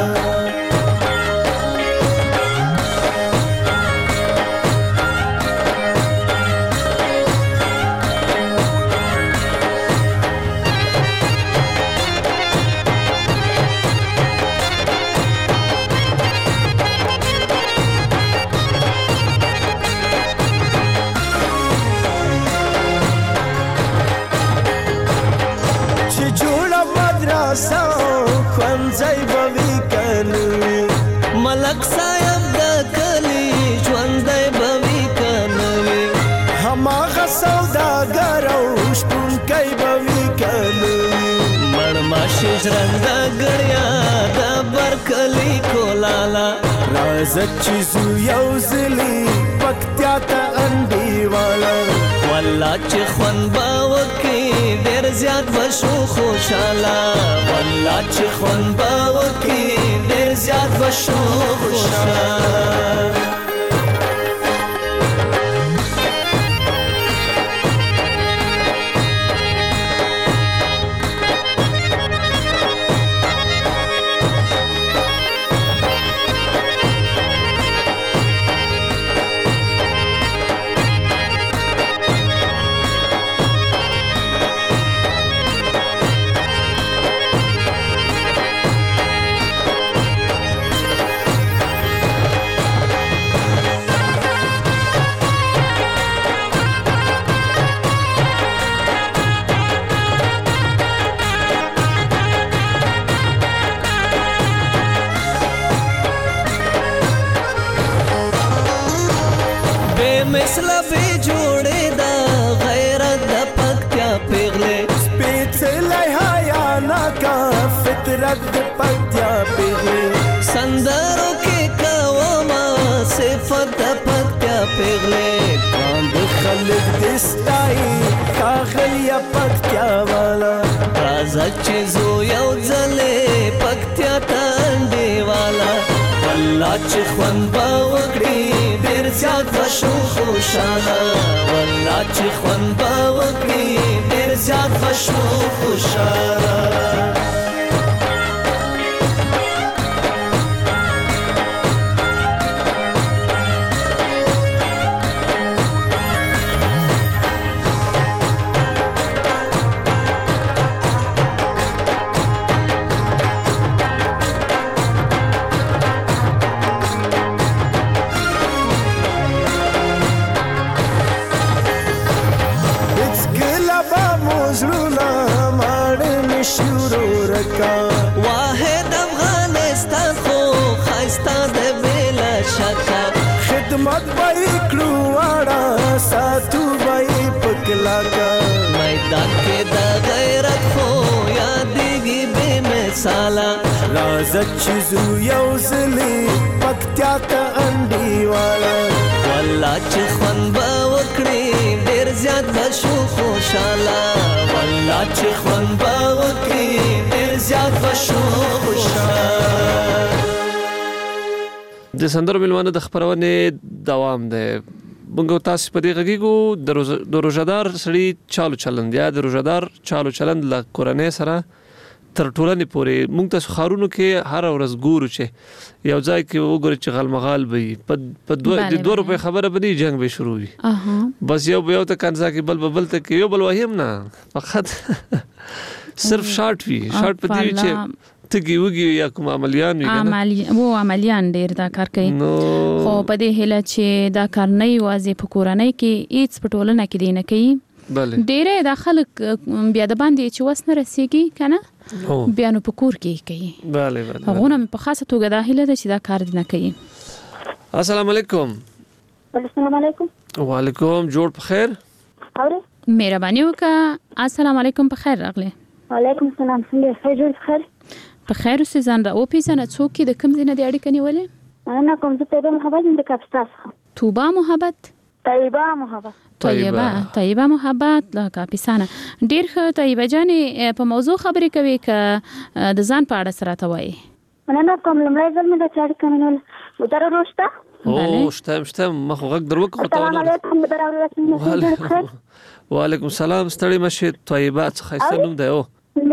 Speaker 7: ځای بوي کنه ملک صاحب د کلی ژوندۍ بوي کنه هماغه سوداګر او شپون کوي بوي کنه مړماشه ژرنده ګړیا د برکلی کولالا رازک چې زو یو ځلی پکتیا ته انډیوالا والله چې خوند به وکړي ډېر زیات به شو خوشاله والله چې خوند به وکړي ډېر زیات به شو خوشاله مثله به جوړې دا غیرت د پکتیا پیغلې سپېڅلی حیا ناکه فطرت د پکتیا پیغلې سندرو کې کومه صفت د پکتیا پیغلې کاند خلک دې ستایي ښاغلیه پکتیا والا راځه چې زو یو ځلې پکتیا ته انډیواله والله چې خوند به وکړي ډېر زیات به شو خوشحاله والله چې خوند به وکړي ډېر زیات به شو خوشحاله واحد افغانستان خو خایسته د بلا شکه خدمت به کړو واړه ساتو به پکلاکا میدان کې د غیرت خو یادېږي بې مثاله راځه چې زو یو ځلې پکتیا ته انډیواله والله چې خوند به وکړي ډېر زیات به شو خوشحاله والله چې خوند به وکړي ډېر زیات به شو خوشحاله
Speaker 4: د سندرو مېلمانه د خپرونې دوام دی موږ تاسو په دې غږیږو د روژهدار سړي چالو چلند یا د روژهدار چالو چلند له کورنۍ سره تر ټولنې پورې موږ تاسو ښارونو کې هر ورځ ګورو چې یو ځای کې وګورئ چې غالمغال به وي په 2 روپۍ خبره به نه جنګ به شروع وي بس یو ته کنځا کې بل ته کې یو بل وهم نه فقط صرف شارټ وي شارټ په دې چې تګي وګي یا کوم عملیان وي
Speaker 5: عملیان ډیر دا کار کوي خو په دې هله چې دا کار نه یوازې په کورنۍ کې هیڅ په ټولنه کې دی نه کوي ډیره د خلک بیا د باندې چې وس نه رسیږي کنه بیا نو په کور کې کوي هغه نه په خاصه توګه د هله چې دا کار نه کوي
Speaker 4: السلام علیکم
Speaker 6: السلام علیکم
Speaker 4: وعلیکم جوړ په خیر
Speaker 6: اوره
Speaker 5: مهرباني وکړه السلام علیکم په خیر راغله
Speaker 6: وعلیکم السلام څنګه خیر خیر
Speaker 5: په خیر اوسې ځان را وپیژنه څوک د کوم ځای نه د اړیکې نیولې
Speaker 6: انا کوم څه طيبه محبت د کاپستاس
Speaker 5: توبه محبت
Speaker 6: طيبه محبت
Speaker 5: طيبه محبت لا کاپیسانه ډیر ښه طيبه جانې په موضوع خبرې کوي ک د ځان په اړه سره ته وایي
Speaker 6: انا کوم لمړی ځل مې د چاړ کمنول مدار روشته
Speaker 4: او شته مخ غږ دروک خو ته وعلیکم السلام ستړي مشه طيبه څه خیسته نوم دی او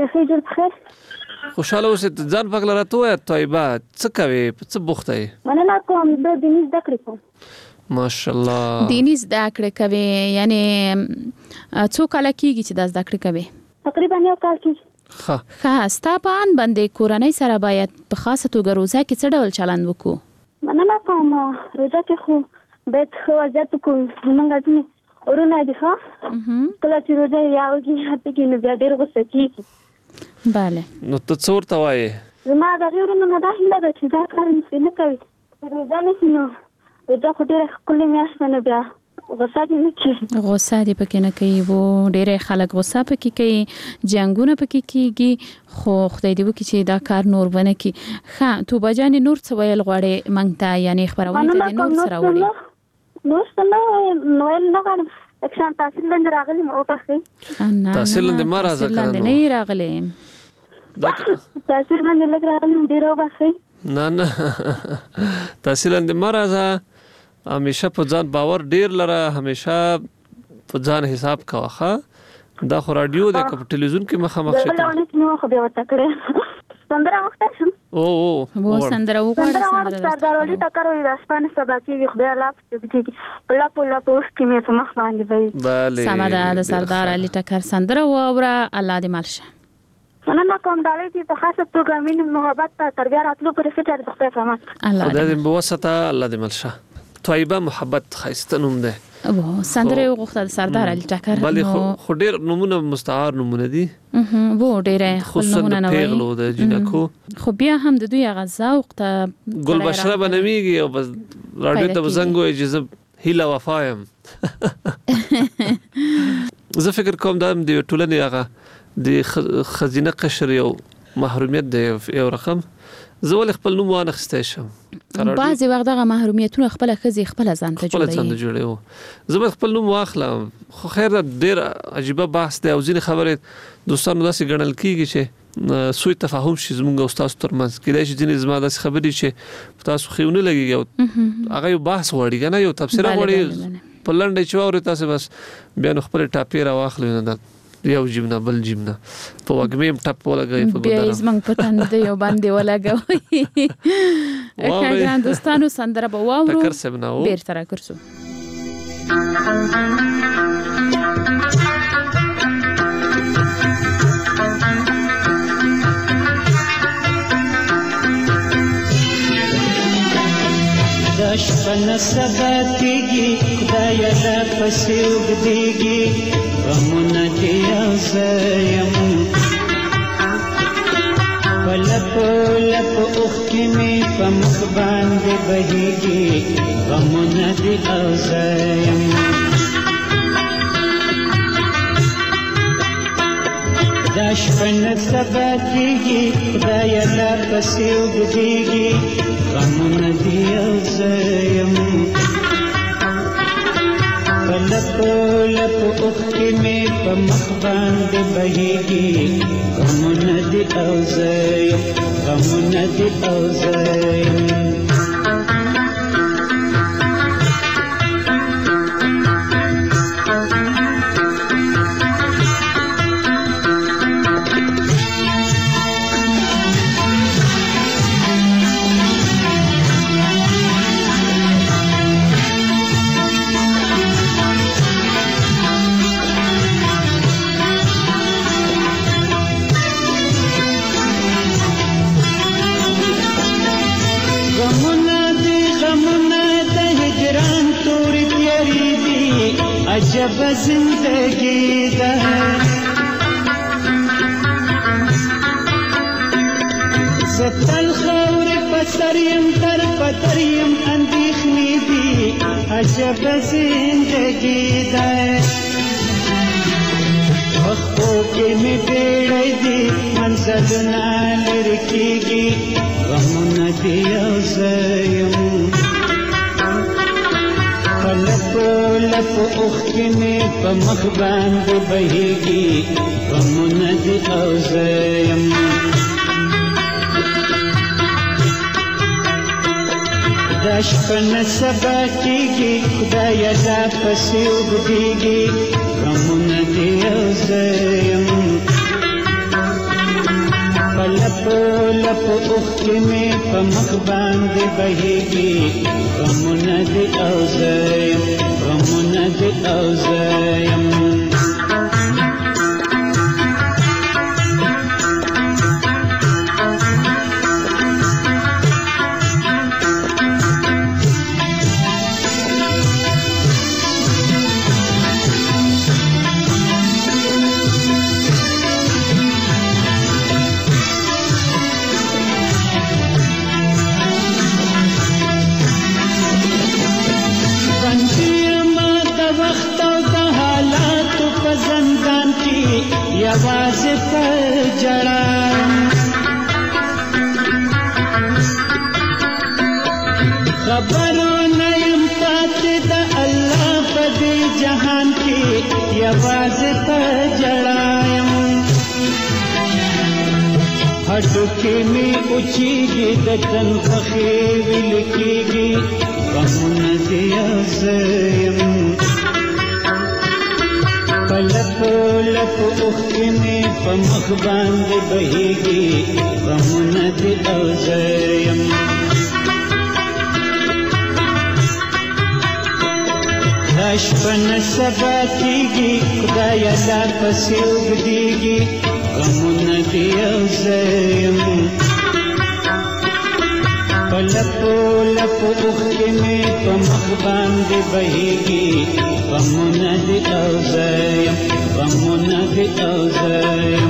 Speaker 4: خوشاله اوسې ځان پاک لراته وای طيبه څه کوي څه بوخته یې
Speaker 6: مننه کوم د دیني زده کړې کوم
Speaker 4: ماشاءالله
Speaker 5: دیني زده کړې کوي یعنی څو کال کېږي چې دا زده کړې کوي
Speaker 6: تقریبا یو کال کېږي
Speaker 5: ښه ستا په ان باندې کورنۍ سره باید په خاصه توګه روزه کې څه ډول چلند وکړو
Speaker 6: مننه کوم روزه کې خو باید خو ځات کوم موږ ځنه ورونه دي ښه کله چې روزه یاوږي هته کې نو بیا ډېر غوسه کېږي
Speaker 5: bale
Speaker 4: نو ته څور ته وایې
Speaker 6: زما د غیرونو نه دا هیله ده چې دا کار نه کوي روزه نه نو دا خو ډېر کله میاشت نه بیا غوسه دې نه کوي
Speaker 5: غوسه دې پکې نه کوي وو ډېر خلک غوسه پکې کوي جنگونه پکې کیږي خو خدای دې وکړي چې دا کار نور ونه کی ښه تو بجانې نور څه ویل غواړي مونږ ته یعنی خبرونه ته نور سره وړي
Speaker 6: نو څنګه نو نه غواړم اکشن تحصیل لند راغلی مو پخې
Speaker 4: تحصیل لند ما راځه کنه
Speaker 5: نه راغلی
Speaker 6: تحصیل لند راغلی ډیرو بخې
Speaker 4: نه تحصیل لند ما راځه همیشه په ځان باور ډیر لره همیشه په ځان حساب کاوه دا خو رادیو د ټلویزیون کې مخامخ شته
Speaker 6: نو خو بیا وتا کړې سندره وخته شم
Speaker 5: او سندره وکړه
Speaker 6: سندره ولې تکرو د اسپانیش سبا کې خدای الله چې پلا پوس کې مې سمخ باندې وي
Speaker 4: bale
Speaker 5: سمدا د سردار علي ټکر سندره وره الله دې مالشه
Speaker 6: انا کوم دالې چې په خاصه توګه مين محبت تربیه راتلو پر فکر د خپل فهمت
Speaker 4: الله دې بوسطه الله دې مالشه طيبه محبت خاصه نوم ده
Speaker 5: او سندره وغوښته د سردار علي ټکر
Speaker 4: بل خو ډېر نمونه مستعار نمونه دي
Speaker 5: وو ډېر
Speaker 4: نمونه نه وي پیغلو د جنکو
Speaker 5: خو بیا هم د دوی غزا وخت
Speaker 4: ګل بشره بنويږي او بس راډیو ته زنګ وي چې هیله وفایم. زه فکر کوم دا د ټولنې هغه د خزینه قشر یو محرومیت دی یو رقم. زه ولې خپل نوم وانخستی شم؟
Speaker 5: بعضې وخت دغه محرومیتونه خپله ښځې خپله ځان ته
Speaker 4: جوړوي. زه باید خپل نوم واخلم. خو خیر دا ډېر عجیبه بحث دی او ځینې خبرې دوستانو داسې ګڼل کېږي چې سوء تفاهم شي زموږ او ستاسو ترمنځ. کېدای شي ځینې زما داسې خبرې چې په تاسو ښې ونه لګېږي او هغه یو بحث غواړي که نه، یو تبصره غواړي. په لنډه چې واورئ تاسې بس بیا نو خپلې ټاپې راواخلئ نه دا یو جیب نه بل جیب نه په وږمې ټپ ولګوئ په ګودره
Speaker 5: بیا یې زموږ په تندې یو باندې ولګوئ. ښه ګران دوستانو سندره به واورو، بېرته راګرځو.
Speaker 9: دشپن سبا تیگی خدایا دا پسی اگدیگی غمون دیا زیم پلپ لپ اخکی می پمخ باند بہیگی غمون دیا زیم دشپن سبا تیگی خدایا دا پسی اگدیگی غمون دیا زیم پلپ لپ اخی میں پمخ باند بہیگی غمون دیا زیم غمون دیا زیم عجب زندگی ده ستل خور پسریم در پتریم اندیخنی دی عجب زندگی ده وقتو که می بیڑی دی منزلنا لرکیگی غمون دیا زیم لپ لپ اخی میں پمخ باند بہیگی غمون دیا زیم دشپن سبا کیگی خدایا دا پسی اگدیگی غمون دیا زیم لپ لپ اخی میں پمخ باند بہیگی غمون دیا زیم غمون دیا زیم आवाज पर जड़ा खबरों नयम पाते दा अल्लाह पदे जहान की आवाज पर जड़ायम हटके में उचीगी दतन फखे विलकीगी गमुन दिया ज़यम लप लप उखी में पमख बांध बहेगी गमुन दिया ज़यम दशपन सबा कीगी खुदाया ला पसे उगदीगी गमुन दिया ज़यम लप लप उखी में पमख बांध बहेगी गमुन दिया ज़यम गमुन दिया ज़यम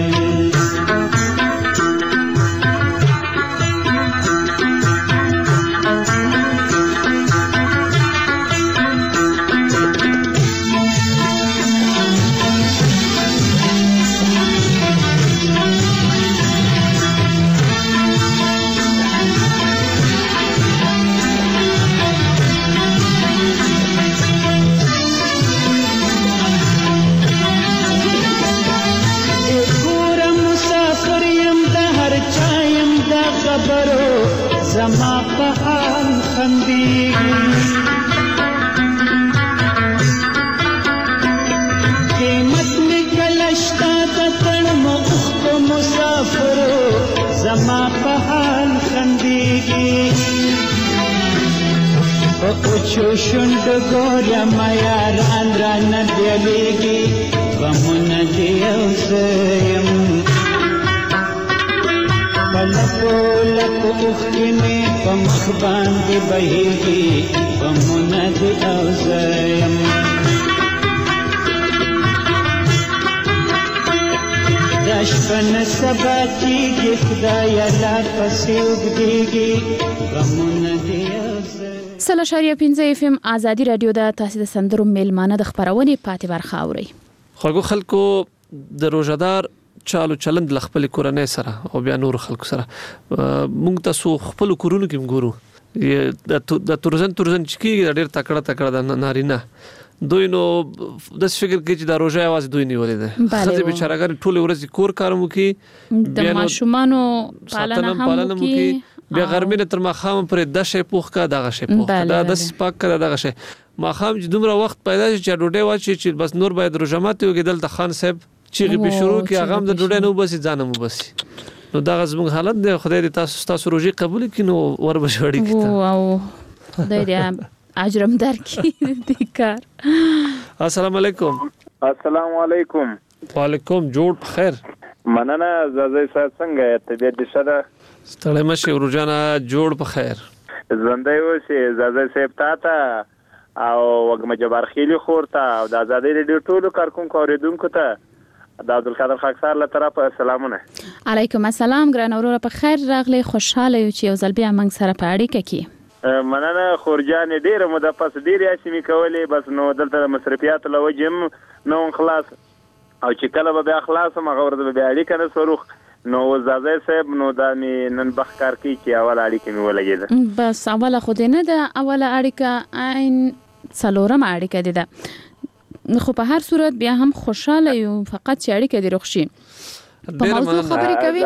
Speaker 9: خبرو زما په حال خندېږي قیمت مې کله شته د تڼمو اوښکو مسافرو زما په حال خندېږي په اوچو شونډو ګورمه یاران رانه بیلیږي غمونه دې یو زه یم په لپو لپو اوښکې مې په مخ باندې بهیږي غمونه دې یو زه یم دا شپه نه سبا کېږي خدایه لا پسې اوږدېږي غمونه دې یو زه
Speaker 5: یم. 3.5 آزادي رادیو د تاسو د سندرو میلمانه د خبرونې پاتې برخه اوري.
Speaker 4: خلکو د روزادار چالو چلند ل خپل کورنۍ سره او بیا نور خلکو سره مونږ تاسو خپل کورونو کې ګورو د تورزن چې کېږي ډېر تکړه د نارینه دوی نو د فکر کې چې د روزه आवाज دوی نیولې ده خځې بیچارهګر ټول ورځ کور کارم کوي
Speaker 5: د ماشومانو پالنه هم کوي
Speaker 4: بیا غرمه تر ماخام پر د شې پوخ کا دغه شې پوخ دا د سپاک کړه دغه شې ماخام چې دومره وخت پیدا شي چې ډوډۍ واچي چې بس نور باید روزمات یو کېدل د خان صاحب چې به شروع کې هغه د ډوډۍ نو بس ځانم بس نو دا زموږ حالت دی خدای دې تاسو روزي قبول کړي نو ور بشړی کیته
Speaker 5: او خدای دې اجرم درکې دې کار.
Speaker 4: السلام علیکم.
Speaker 10: السلام علیکم.
Speaker 4: وعلیکم جوړ خیر.
Speaker 10: مننه زازي صاحب څنګه ته دې شته
Speaker 4: ستړی مشه ورجانا جوړ په خیر
Speaker 10: ژوندۍ اوسې زازي صاحب ته او وګم جبار خېلی خورته او د آزادۍ ریډیو ټولو کارکونکو اوریدونکو ته د عبدالقادر خاکسار له طرفه سلامونه.
Speaker 5: علیکم السلام ګران اورور په خیر راغلی خوشاله یو چې یو ځل بیا موږ سره په اړیکه کې
Speaker 10: مننه خورجان ډیره مده پس ډیر یاسمي کولې بس نو دلته مسرفيات لوجم نو خلاص او چې کله به بیا خلاص مغه ورته بیا اړیکه نه سروخ نو زازي صاحب نو دا می نن بخکار کی چې اول اړیکه می ولګیده
Speaker 5: بس اوله خو دې نه ده اوله اړیکه عین څلورم اړیکه ده خو په هر صورت بیا هم خوشاله یو فقط چې اړیکه دې روښي په موضوع خبرې کوي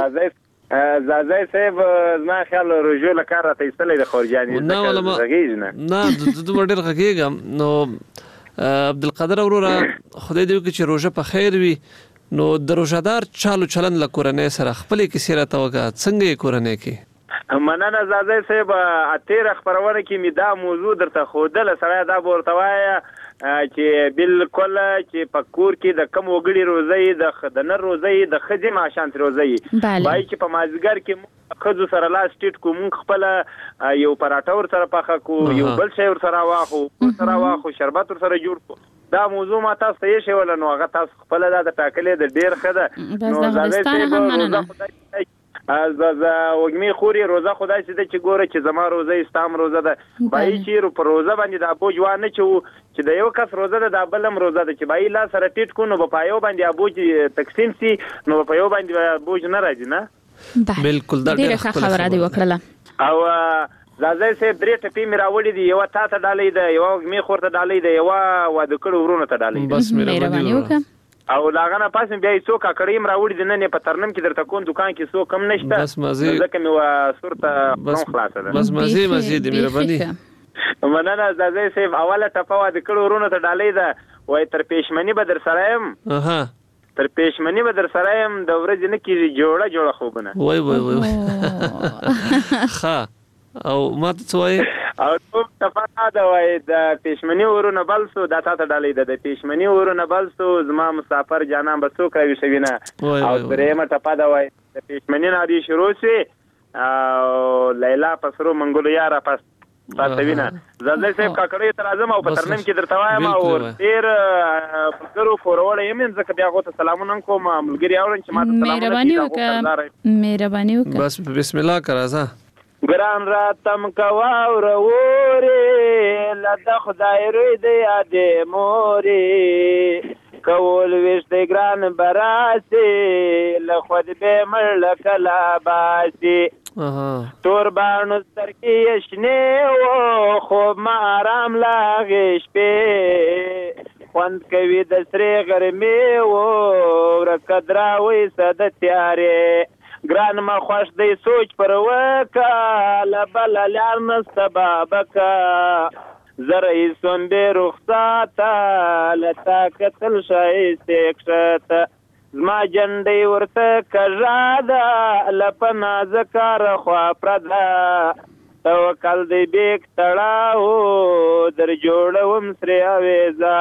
Speaker 10: زازي صاحب ما خیال رجوع لکار ته ایستلې د خورجاني
Speaker 4: نه ولا ما نه د ډېر غږیږم نو عبدالقادر اورورا خدای دې وکړي چې روزه په خیر وي نو د روزادار چالو چلن ل کورنۍ سره خپل کې سیره توګه څنګه کورنۍ کې
Speaker 10: مننه زازي صاحب اتیر خبرونه کې می دا موضوع درته خودل سره دا ورتوایا چې بالکل چې پکور کې د کم وګړي روزي د نر روزي د خدي معاشانت روزي بای چې په مازګر کې خذو سره لاس ټیټ کوم خپل یو پراټور سره پخه کو یو بل شی ور سره واخو شربت ور سره جوړ کو دا موضوع ما تاسو ته یې شول نو هغه تاسو خپل د ټاکلې د ډیر خده
Speaker 5: نو زازي
Speaker 10: وګمي خوري روزه خدای سي چې ګوره چې زما روزه استام روزه ده بای چې په روزه باندې د ابو جوان نه چې د یو کس روزه ده د بلم روزه ده چې بای لا سره ټیټ کو نو په پایو باندې ابو تقسیم سي نو په پایو باندې ابو نه راځي نه
Speaker 4: بالکل دا
Speaker 5: ډیره خبره دی وکړه
Speaker 10: او زازي صاحب درې ټپی مې راوړې دي یو تا ته ډالې ده یو وګمي خورته ډالې ده یو واده کړو ورونه ته ډالې
Speaker 4: بس مهرباني
Speaker 5: وکړه
Speaker 10: او لاغه نه پاسم بیا څوک کړیم راوړي د نن په ترنم کې درته کوم دکان کې څوک کم نشته
Speaker 4: بس مزه
Speaker 10: ځکه مې وا صورته نو خلاصه ده
Speaker 4: بس مزه دې مهرباني
Speaker 10: مننه زازي صاحب اوله ټپه وا د کړو ورونه ته ډالې ده وای تر پېشمنی به در سره يم تر پېشمنی به در سره يم د ورځې نه کې جوړه خوبنه
Speaker 4: وای ها او ما ته وای
Speaker 10: او ټول تفاده دا وای د پېشمنی ورونه بلسو د تاسو ډالې د پېشمنی ورونه بلسو زما مسافر جانان بسو کوي شوینه او درېمه ټپاده وای د پېشمنی نه دی شروع شي او لیلا پسرو منګولو یارا پاسوینه زازي صاحب کاکړې تر اعظم او پترنم کې درته وایم او ډیر فکرو فورورډ یم ځکه بیا غوته سلامونه کوم ملګری اورن چې ما ته
Speaker 5: مهرباني وکړه
Speaker 4: بس بسم الله کرازه
Speaker 10: ګران راتم کوا وروري لته خدای روی دی اده موري کول وشت ګران براسي لخد به مړ کلا باسي تور باڼو سترګې شنه و خو ما آرام لاغش په خوند کوي د سری غرمه و ورکدرا وې صد تیارې ګران ما خوش دی سوچ پر وکا لبل لار نستبابکا زرعی سنبی رخصاتا لتا کتل شایسته کشتا زما جنډي ورته کژادا لپنا زکار خوا پردا توکل دی بیک تړاو در جوړوم سره اویزا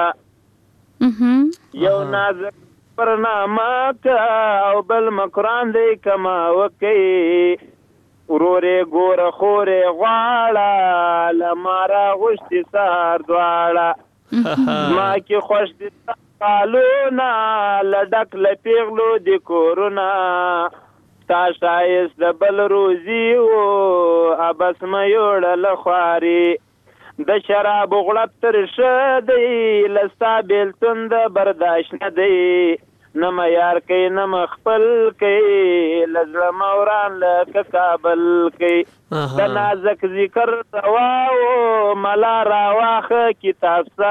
Speaker 10: یو نازک پرنامه او بل مکران دی کما وکي ورورې ګوره خورې غواړه لمارا غشتي سهار دواړه ما کې خوش دي قالونا لډک لپیغلو د کورونا تا شایست د بل روزي او ابس مېوړ لخواري د شراب غړپ تر شدي لستا بیلتون د برداشت نه دی نم یار کئی نم خپل کئی لزل موران لک کابل کئی د نازک ذکر رواو ملا راواخ کتاب سا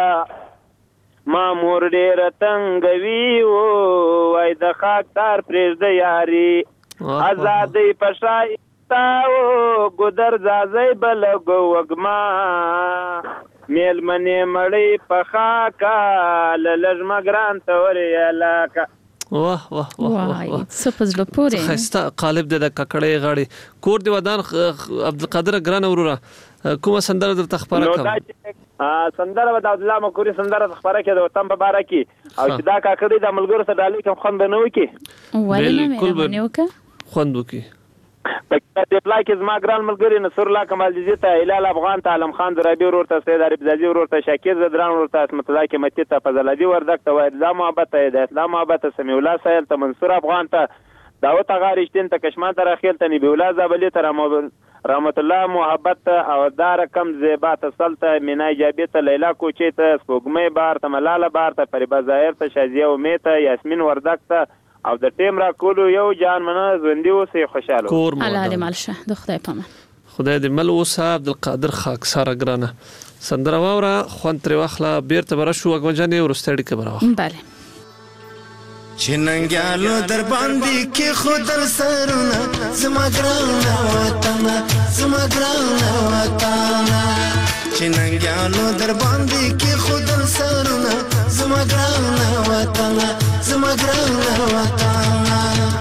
Speaker 10: مامور ډیر تنگوی وای د خاک تار پرز د یاری آزادی پشایتاو ګدر زازی بلګو وګما میل منی مړی پخاکا للجم ګران توري علاقه
Speaker 4: واه واه واه
Speaker 5: وای سپزلو پوره
Speaker 4: خسته قالب د ککړې غاړي کور دی ودان عبدالقادر ګران اورورا کومه سندره در تخبره کوم
Speaker 10: سندره د عبد الله مکوري سندره تخبره کې د وطن په باره کې او چې دا ککړې د ملګرو سره ډالې کوم خوند نه وکي
Speaker 5: بالکل نه وکي
Speaker 4: خوند وکي
Speaker 10: په دې پلای کې زما ګران ملګری نصر الله کمال جزی ته هلال افغان ته عالم خان درابي ورته سید عرب زادي ورته شاکر زدران ورته اسمت الله کې متی ته فضلادي وردک ته وای د محبت د اسلام محبت سمي الله سایل ته منصور افغان ته داوت غاریشتین ته کشمان ته راخیل ته نبی الله زابلی ته رحمت الله محبت او دار کم زیبا ته سلطه مینا ایجابی ته لیلا کوچی ته سپوږمۍ بار ته ملاله بار ته فریبا ظاهر ته شازیه امید ته یاسمین وردک ته او د ټیم را کولو یو جان منه ژوندۍ اوسې خوشاله
Speaker 5: الله دې مالشه د خدای په امان
Speaker 4: خدای دې مل اوسه عبدالقادر خاکسار ګرانه سندره واوره خوند ترې واخله بیرته به راشو اکمجانې وروستۍ اړیکه به راواخله
Speaker 5: بله
Speaker 7: چې ننګیالو در باندې کې خودل سرونه زما ګرانه وطنه زما ګرانه وطنه چې ننګیالو در باندې کې خودل سرونه زما ګرانه وطنه زما ګرانه وطنه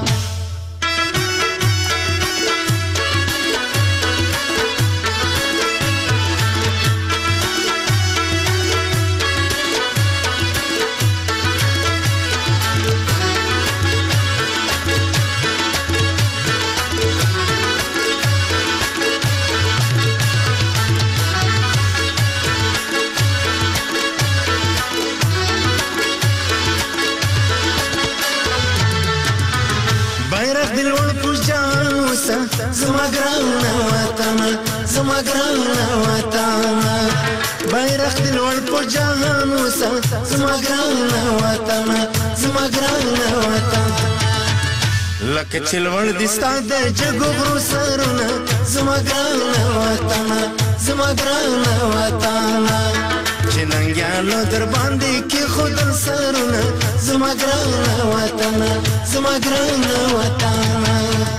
Speaker 7: زما ګرانه وطنه زما ګرانه وطنه بیرغ دې لوړ په جهان وسه زما ګرانه وطنه زما ګرانه وطنه لکه چې لوړ دې ستا د جګو غرو سرونه زما ګرانه وطنه زما ګرانه وطنه چې ننګیالو در باندې کې خودل سرونه زما ګرانه وطنه زما ګرانه وطنه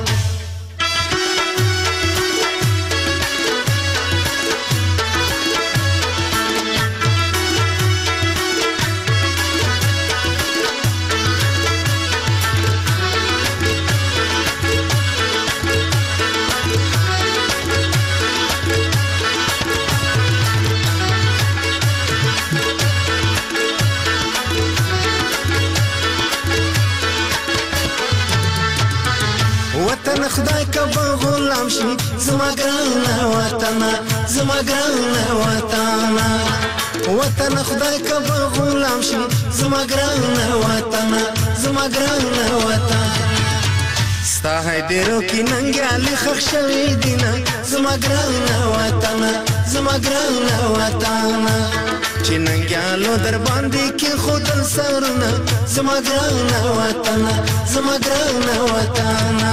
Speaker 7: خدای کبا غلام شي زما ګرانه وطنه زما ګرانه وطنه وطن خدای کبا غلام شي زما ګرانه وطنه زما ګرانه وطنه ستا هیدرو کې ننګیالي خښ شوي دینه زما ګرانه وطنه زما ګرانه وطنه چې ننګیالو در باندې کې خودل سرونه زما ګرانه وطنه زما ګرانه وطنه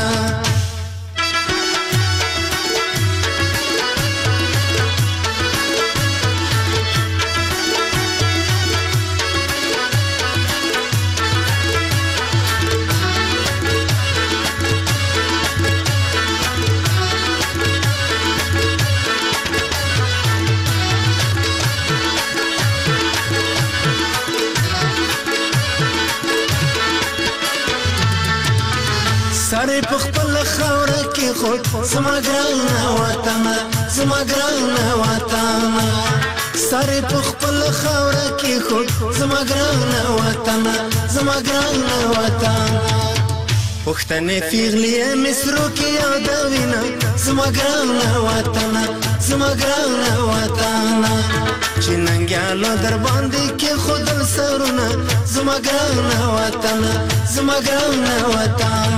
Speaker 11: خاوره کې خود زما ګران وطن زما ګران وطن سر په خپل خاوره کې خود زما ګران وطن زما ګران وطن پښتنې پیغلې مصرو کې یادوینه زما ګران وطن زما ګران وطن چې ننګیالو در باندې کې خودل سرونه زما ګران وطن زما ګران وطن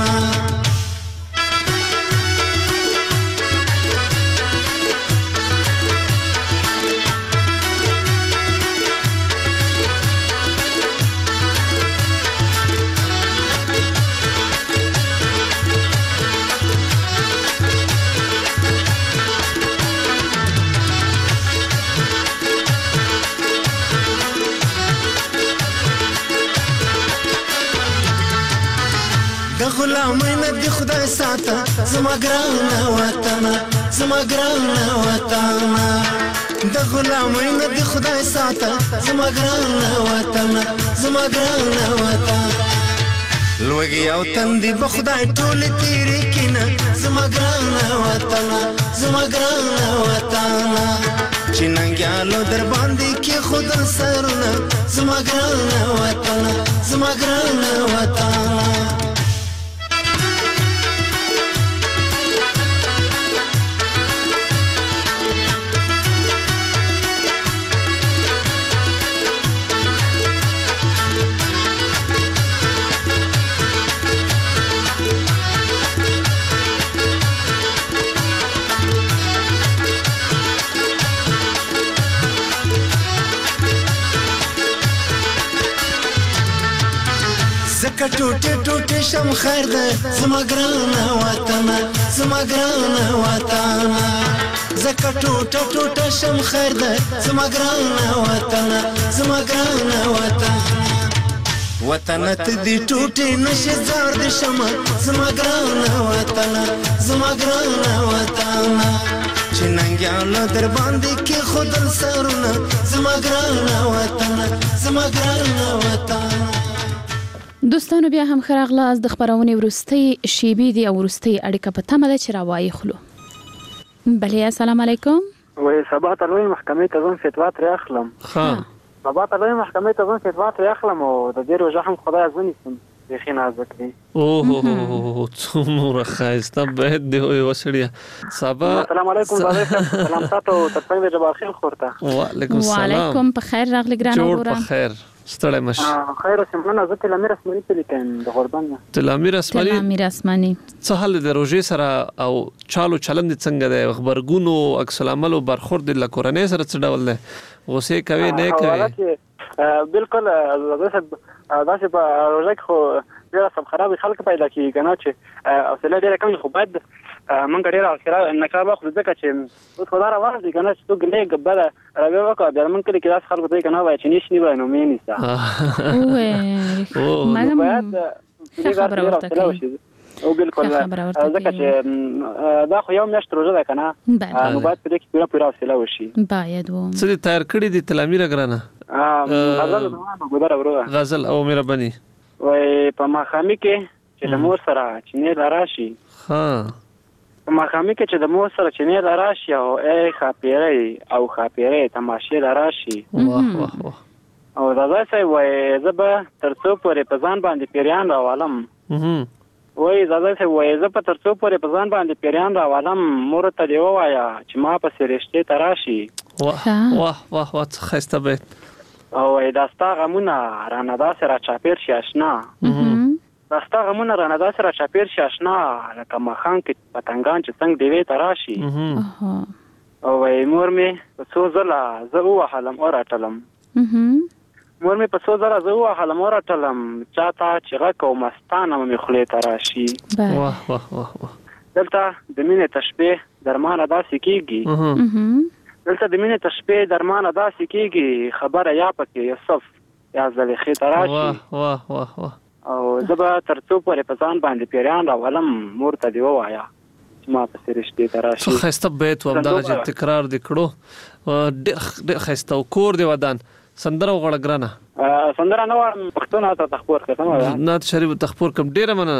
Speaker 11: غلامین دی خدای ساته زما ګران وطن زما ګران وطن د غلامین دی خدای ساته زما ګران وطن زما ګران وطن لوګي او تندې په خدای ټول تیرې کینه زما ګران وطن زما ګران وطن چې ننګیالو در باندې کې خود سرونه زما ګران وطن زما ګران وطن زکه ټوټه ټوټه شم خیر ده زما ګران وطن زما ګران وطن زکه ټوټه ټوټه شم خیر ده زما ګران وطن زما ګران وطن وطن ته دې ټوټه نشه زار دې شم زما ګران وطن زما ګران وطن چې ننګیالو در باندې کې خودل سرونه زما ګران وطن زما ګران وطن
Speaker 5: دوستانو بیا هم خراغله از د خبرونه ورستي شیبې دی او ورستي اړیکه په تمه ده چې راوایي خلو بله السلام علیکم
Speaker 12: وای سبا ته لوی محکمې ته ځم فتوا ترې اخلم
Speaker 4: ها
Speaker 12: سبا ته لوی محکمې ته ځم فتوا ترې اخلم او د دې روزه هم خدای ځنیسم بخي نازک دی
Speaker 4: اوه څومره خایسته به دی وسړیا سبا
Speaker 12: السلام علیکم سلام تاسو ته څنګه جواب خیر خورته
Speaker 4: وعلیکم السلام
Speaker 5: وعلیکم په خیر راغلی ګران
Speaker 4: جوړ په خیر ستړی مش
Speaker 12: خیر سمونه زه تلامیر اسماني پلیکم د غربان
Speaker 4: تلامیر اسماني څه حال د روزي سره او چالو چلند څنګه د خبرګونو عکس العمل او برخورد د کورنۍ سره څه ډول دی غوسه کوي نه کوي
Speaker 12: بالکل داسې په روزه کې خو ډېر سم خراب خلک پیدا کیږي کنه چې حوصله ډېره کم خو باید مونږ ډېر حوصله نه کار واخلو ځکه چې اوس خدای را وځي کنه چې تو ګلې ګبره راوي وکړه بیا مونږ کلی کې داس خلک ته کنه وای چې نشي وای نو مې نيسته
Speaker 5: اوه
Speaker 12: باید
Speaker 5: خبره ورته کوي
Speaker 12: او بالکل ځکه چې دا خو یو میاشت روزه ده کنه نو باید په دې کې پوره حوصله وشي
Speaker 5: باید و
Speaker 4: څه تیار کړی دي تلامیر ګرانه غزل او مهرباني
Speaker 12: وای په ماخامي کې چې د مور سره چینه راشي
Speaker 4: ها
Speaker 12: په ماخامي کې چې د مور سره چینه راشي او خاپيري او خاپيري تماشې راشي
Speaker 4: واه واه واه
Speaker 12: او دا ځای وای زبه ترڅو پورې په ځان باندې پیریان راوالم وای زاده وای زه په ترڅو پورې په ځان باندې پیریان راوالم مور ته دی وایا چې ما په سرشته تراشي
Speaker 4: واه واه واه واه خسته به
Speaker 12: او داستا غمونه رانه داسه را چاپیر شي آشنا داستا غمونه رانه داسه را چاپیر شي آشنا لکه مخان کې پتنګان چې څنګه دی تراشي او وای مور می په څو ځله زه وحلم او راټلم مور می په څو ځله زه وحلم او راټلم چاته چې غکو مستانه مې خلې تراشي
Speaker 4: واه واه واه
Speaker 12: دلته د مینې تشبیه درمانه داسې کیږي دلته د مینې تشبیه درمانه داسې کیږي خبره یا پکې یوسف یا زلیخې تراشي
Speaker 4: واه واه واه واه
Speaker 12: او زبا ترڅو پورې په ځان باندې پیریان راولم مور ته دی وایا چې ما په سرشته تراشي
Speaker 4: څو خسته بیت و دغه تکرار دکړو د خسته کور دی ودان سندره وغړګرانه
Speaker 12: سندره نو پښتون ته تخپور کوم
Speaker 4: نات شریف تخپور کوم ډیره مننه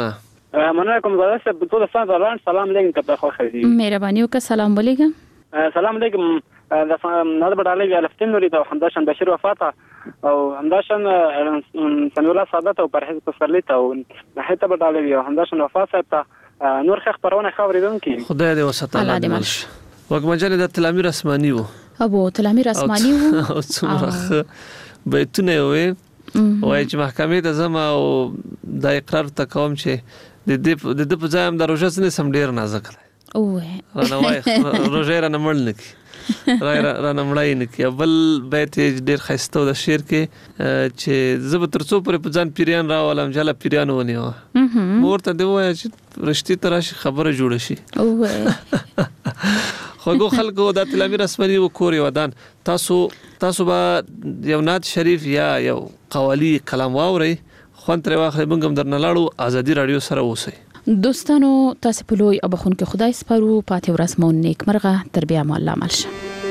Speaker 12: مننه کوم زړه سره ټول ستاسو سلام علیکم کته خو خدي
Speaker 5: مهرباني وکړه سلام علیکم
Speaker 12: سلام علیکم د نړۍ بدلې الفتن نوري د همداشن بشیر وفاته او همداشن سنولا سعادت او پرهیز پسرلی ته او نهایت بدلې او همداشن وفاته ته نور خخ پرونه خبرېدونکي
Speaker 4: خدای دې وساته الله دې ملش وګمجل د تلامیر اسماني وو
Speaker 5: ابو تلامیر اسماني وو
Speaker 4: او څومره بیتونه وې وای چې محکمې ته زما او د اقرار تکوم چې د دې په ځای هم د روژه سره سم ډیر نازک دی
Speaker 5: اوه
Speaker 4: رانه وای روژه رانه مړ نکي رانه مړای نکي بل بیت ډیر خسته د شعر کې چې زب ترڅو پر په ځان پیریان راولم جلا پیریان ونیو مورته دی وای چې رښتې تراشي خبره جوړه شي
Speaker 5: اوه
Speaker 4: خوګو خلکو د تلامیر اسمنی وکوري ودان تاسو به یو نات شریف یا یو قوالی کلام واوري خوان تر واخلې موږ هم درنه لاړو ازادي رادیو سره اوسئ
Speaker 5: دوستانو تاسو په لوی او بخون کې خدای سپارو پاتې ورځ مو نیک مرغه تربیه مو الله ملشه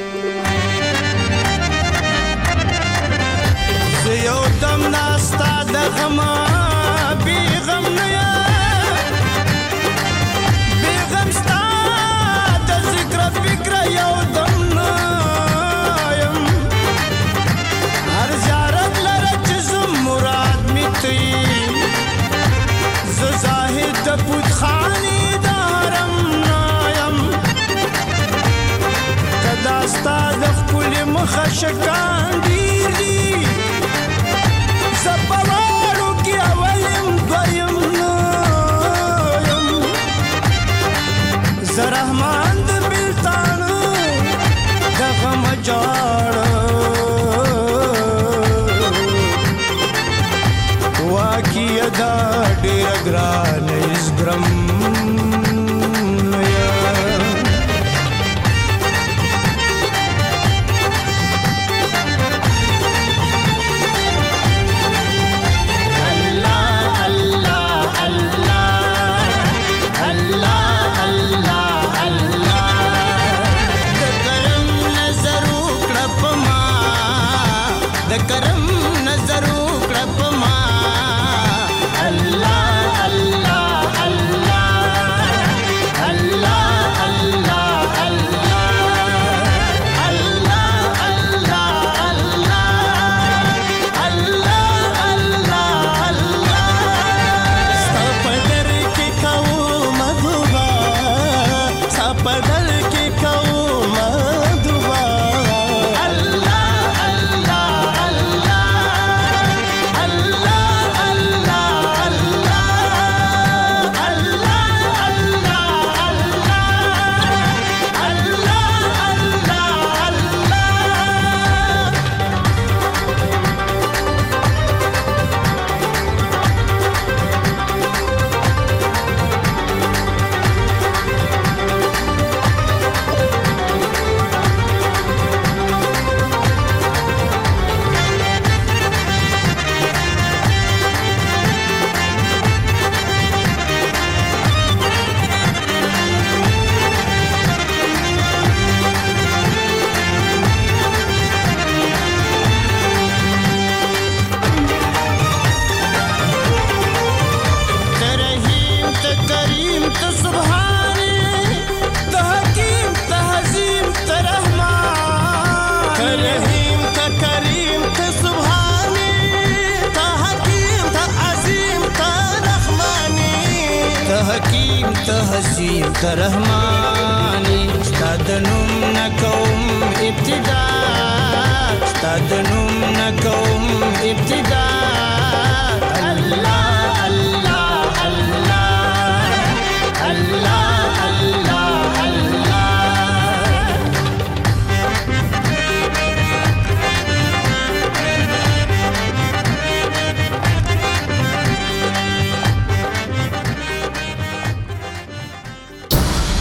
Speaker 7: یو دم ناستا د غما بی غم نه بی غم ستا د ذکر فکر یو دم نه هر زیارت لره چې مراد میتی زاهد د پوت خانی دارم نایم کدا ستا د خپل مخ شکان دیری زبوالو کی اولم دویم نایم زرحمان د بلتانو د غم جاړه واقعي دا ډېر ګران اسګرم حسین رحمانی ستاد نوم نکوم ابتدا ستاد نوم نکوم ابتدا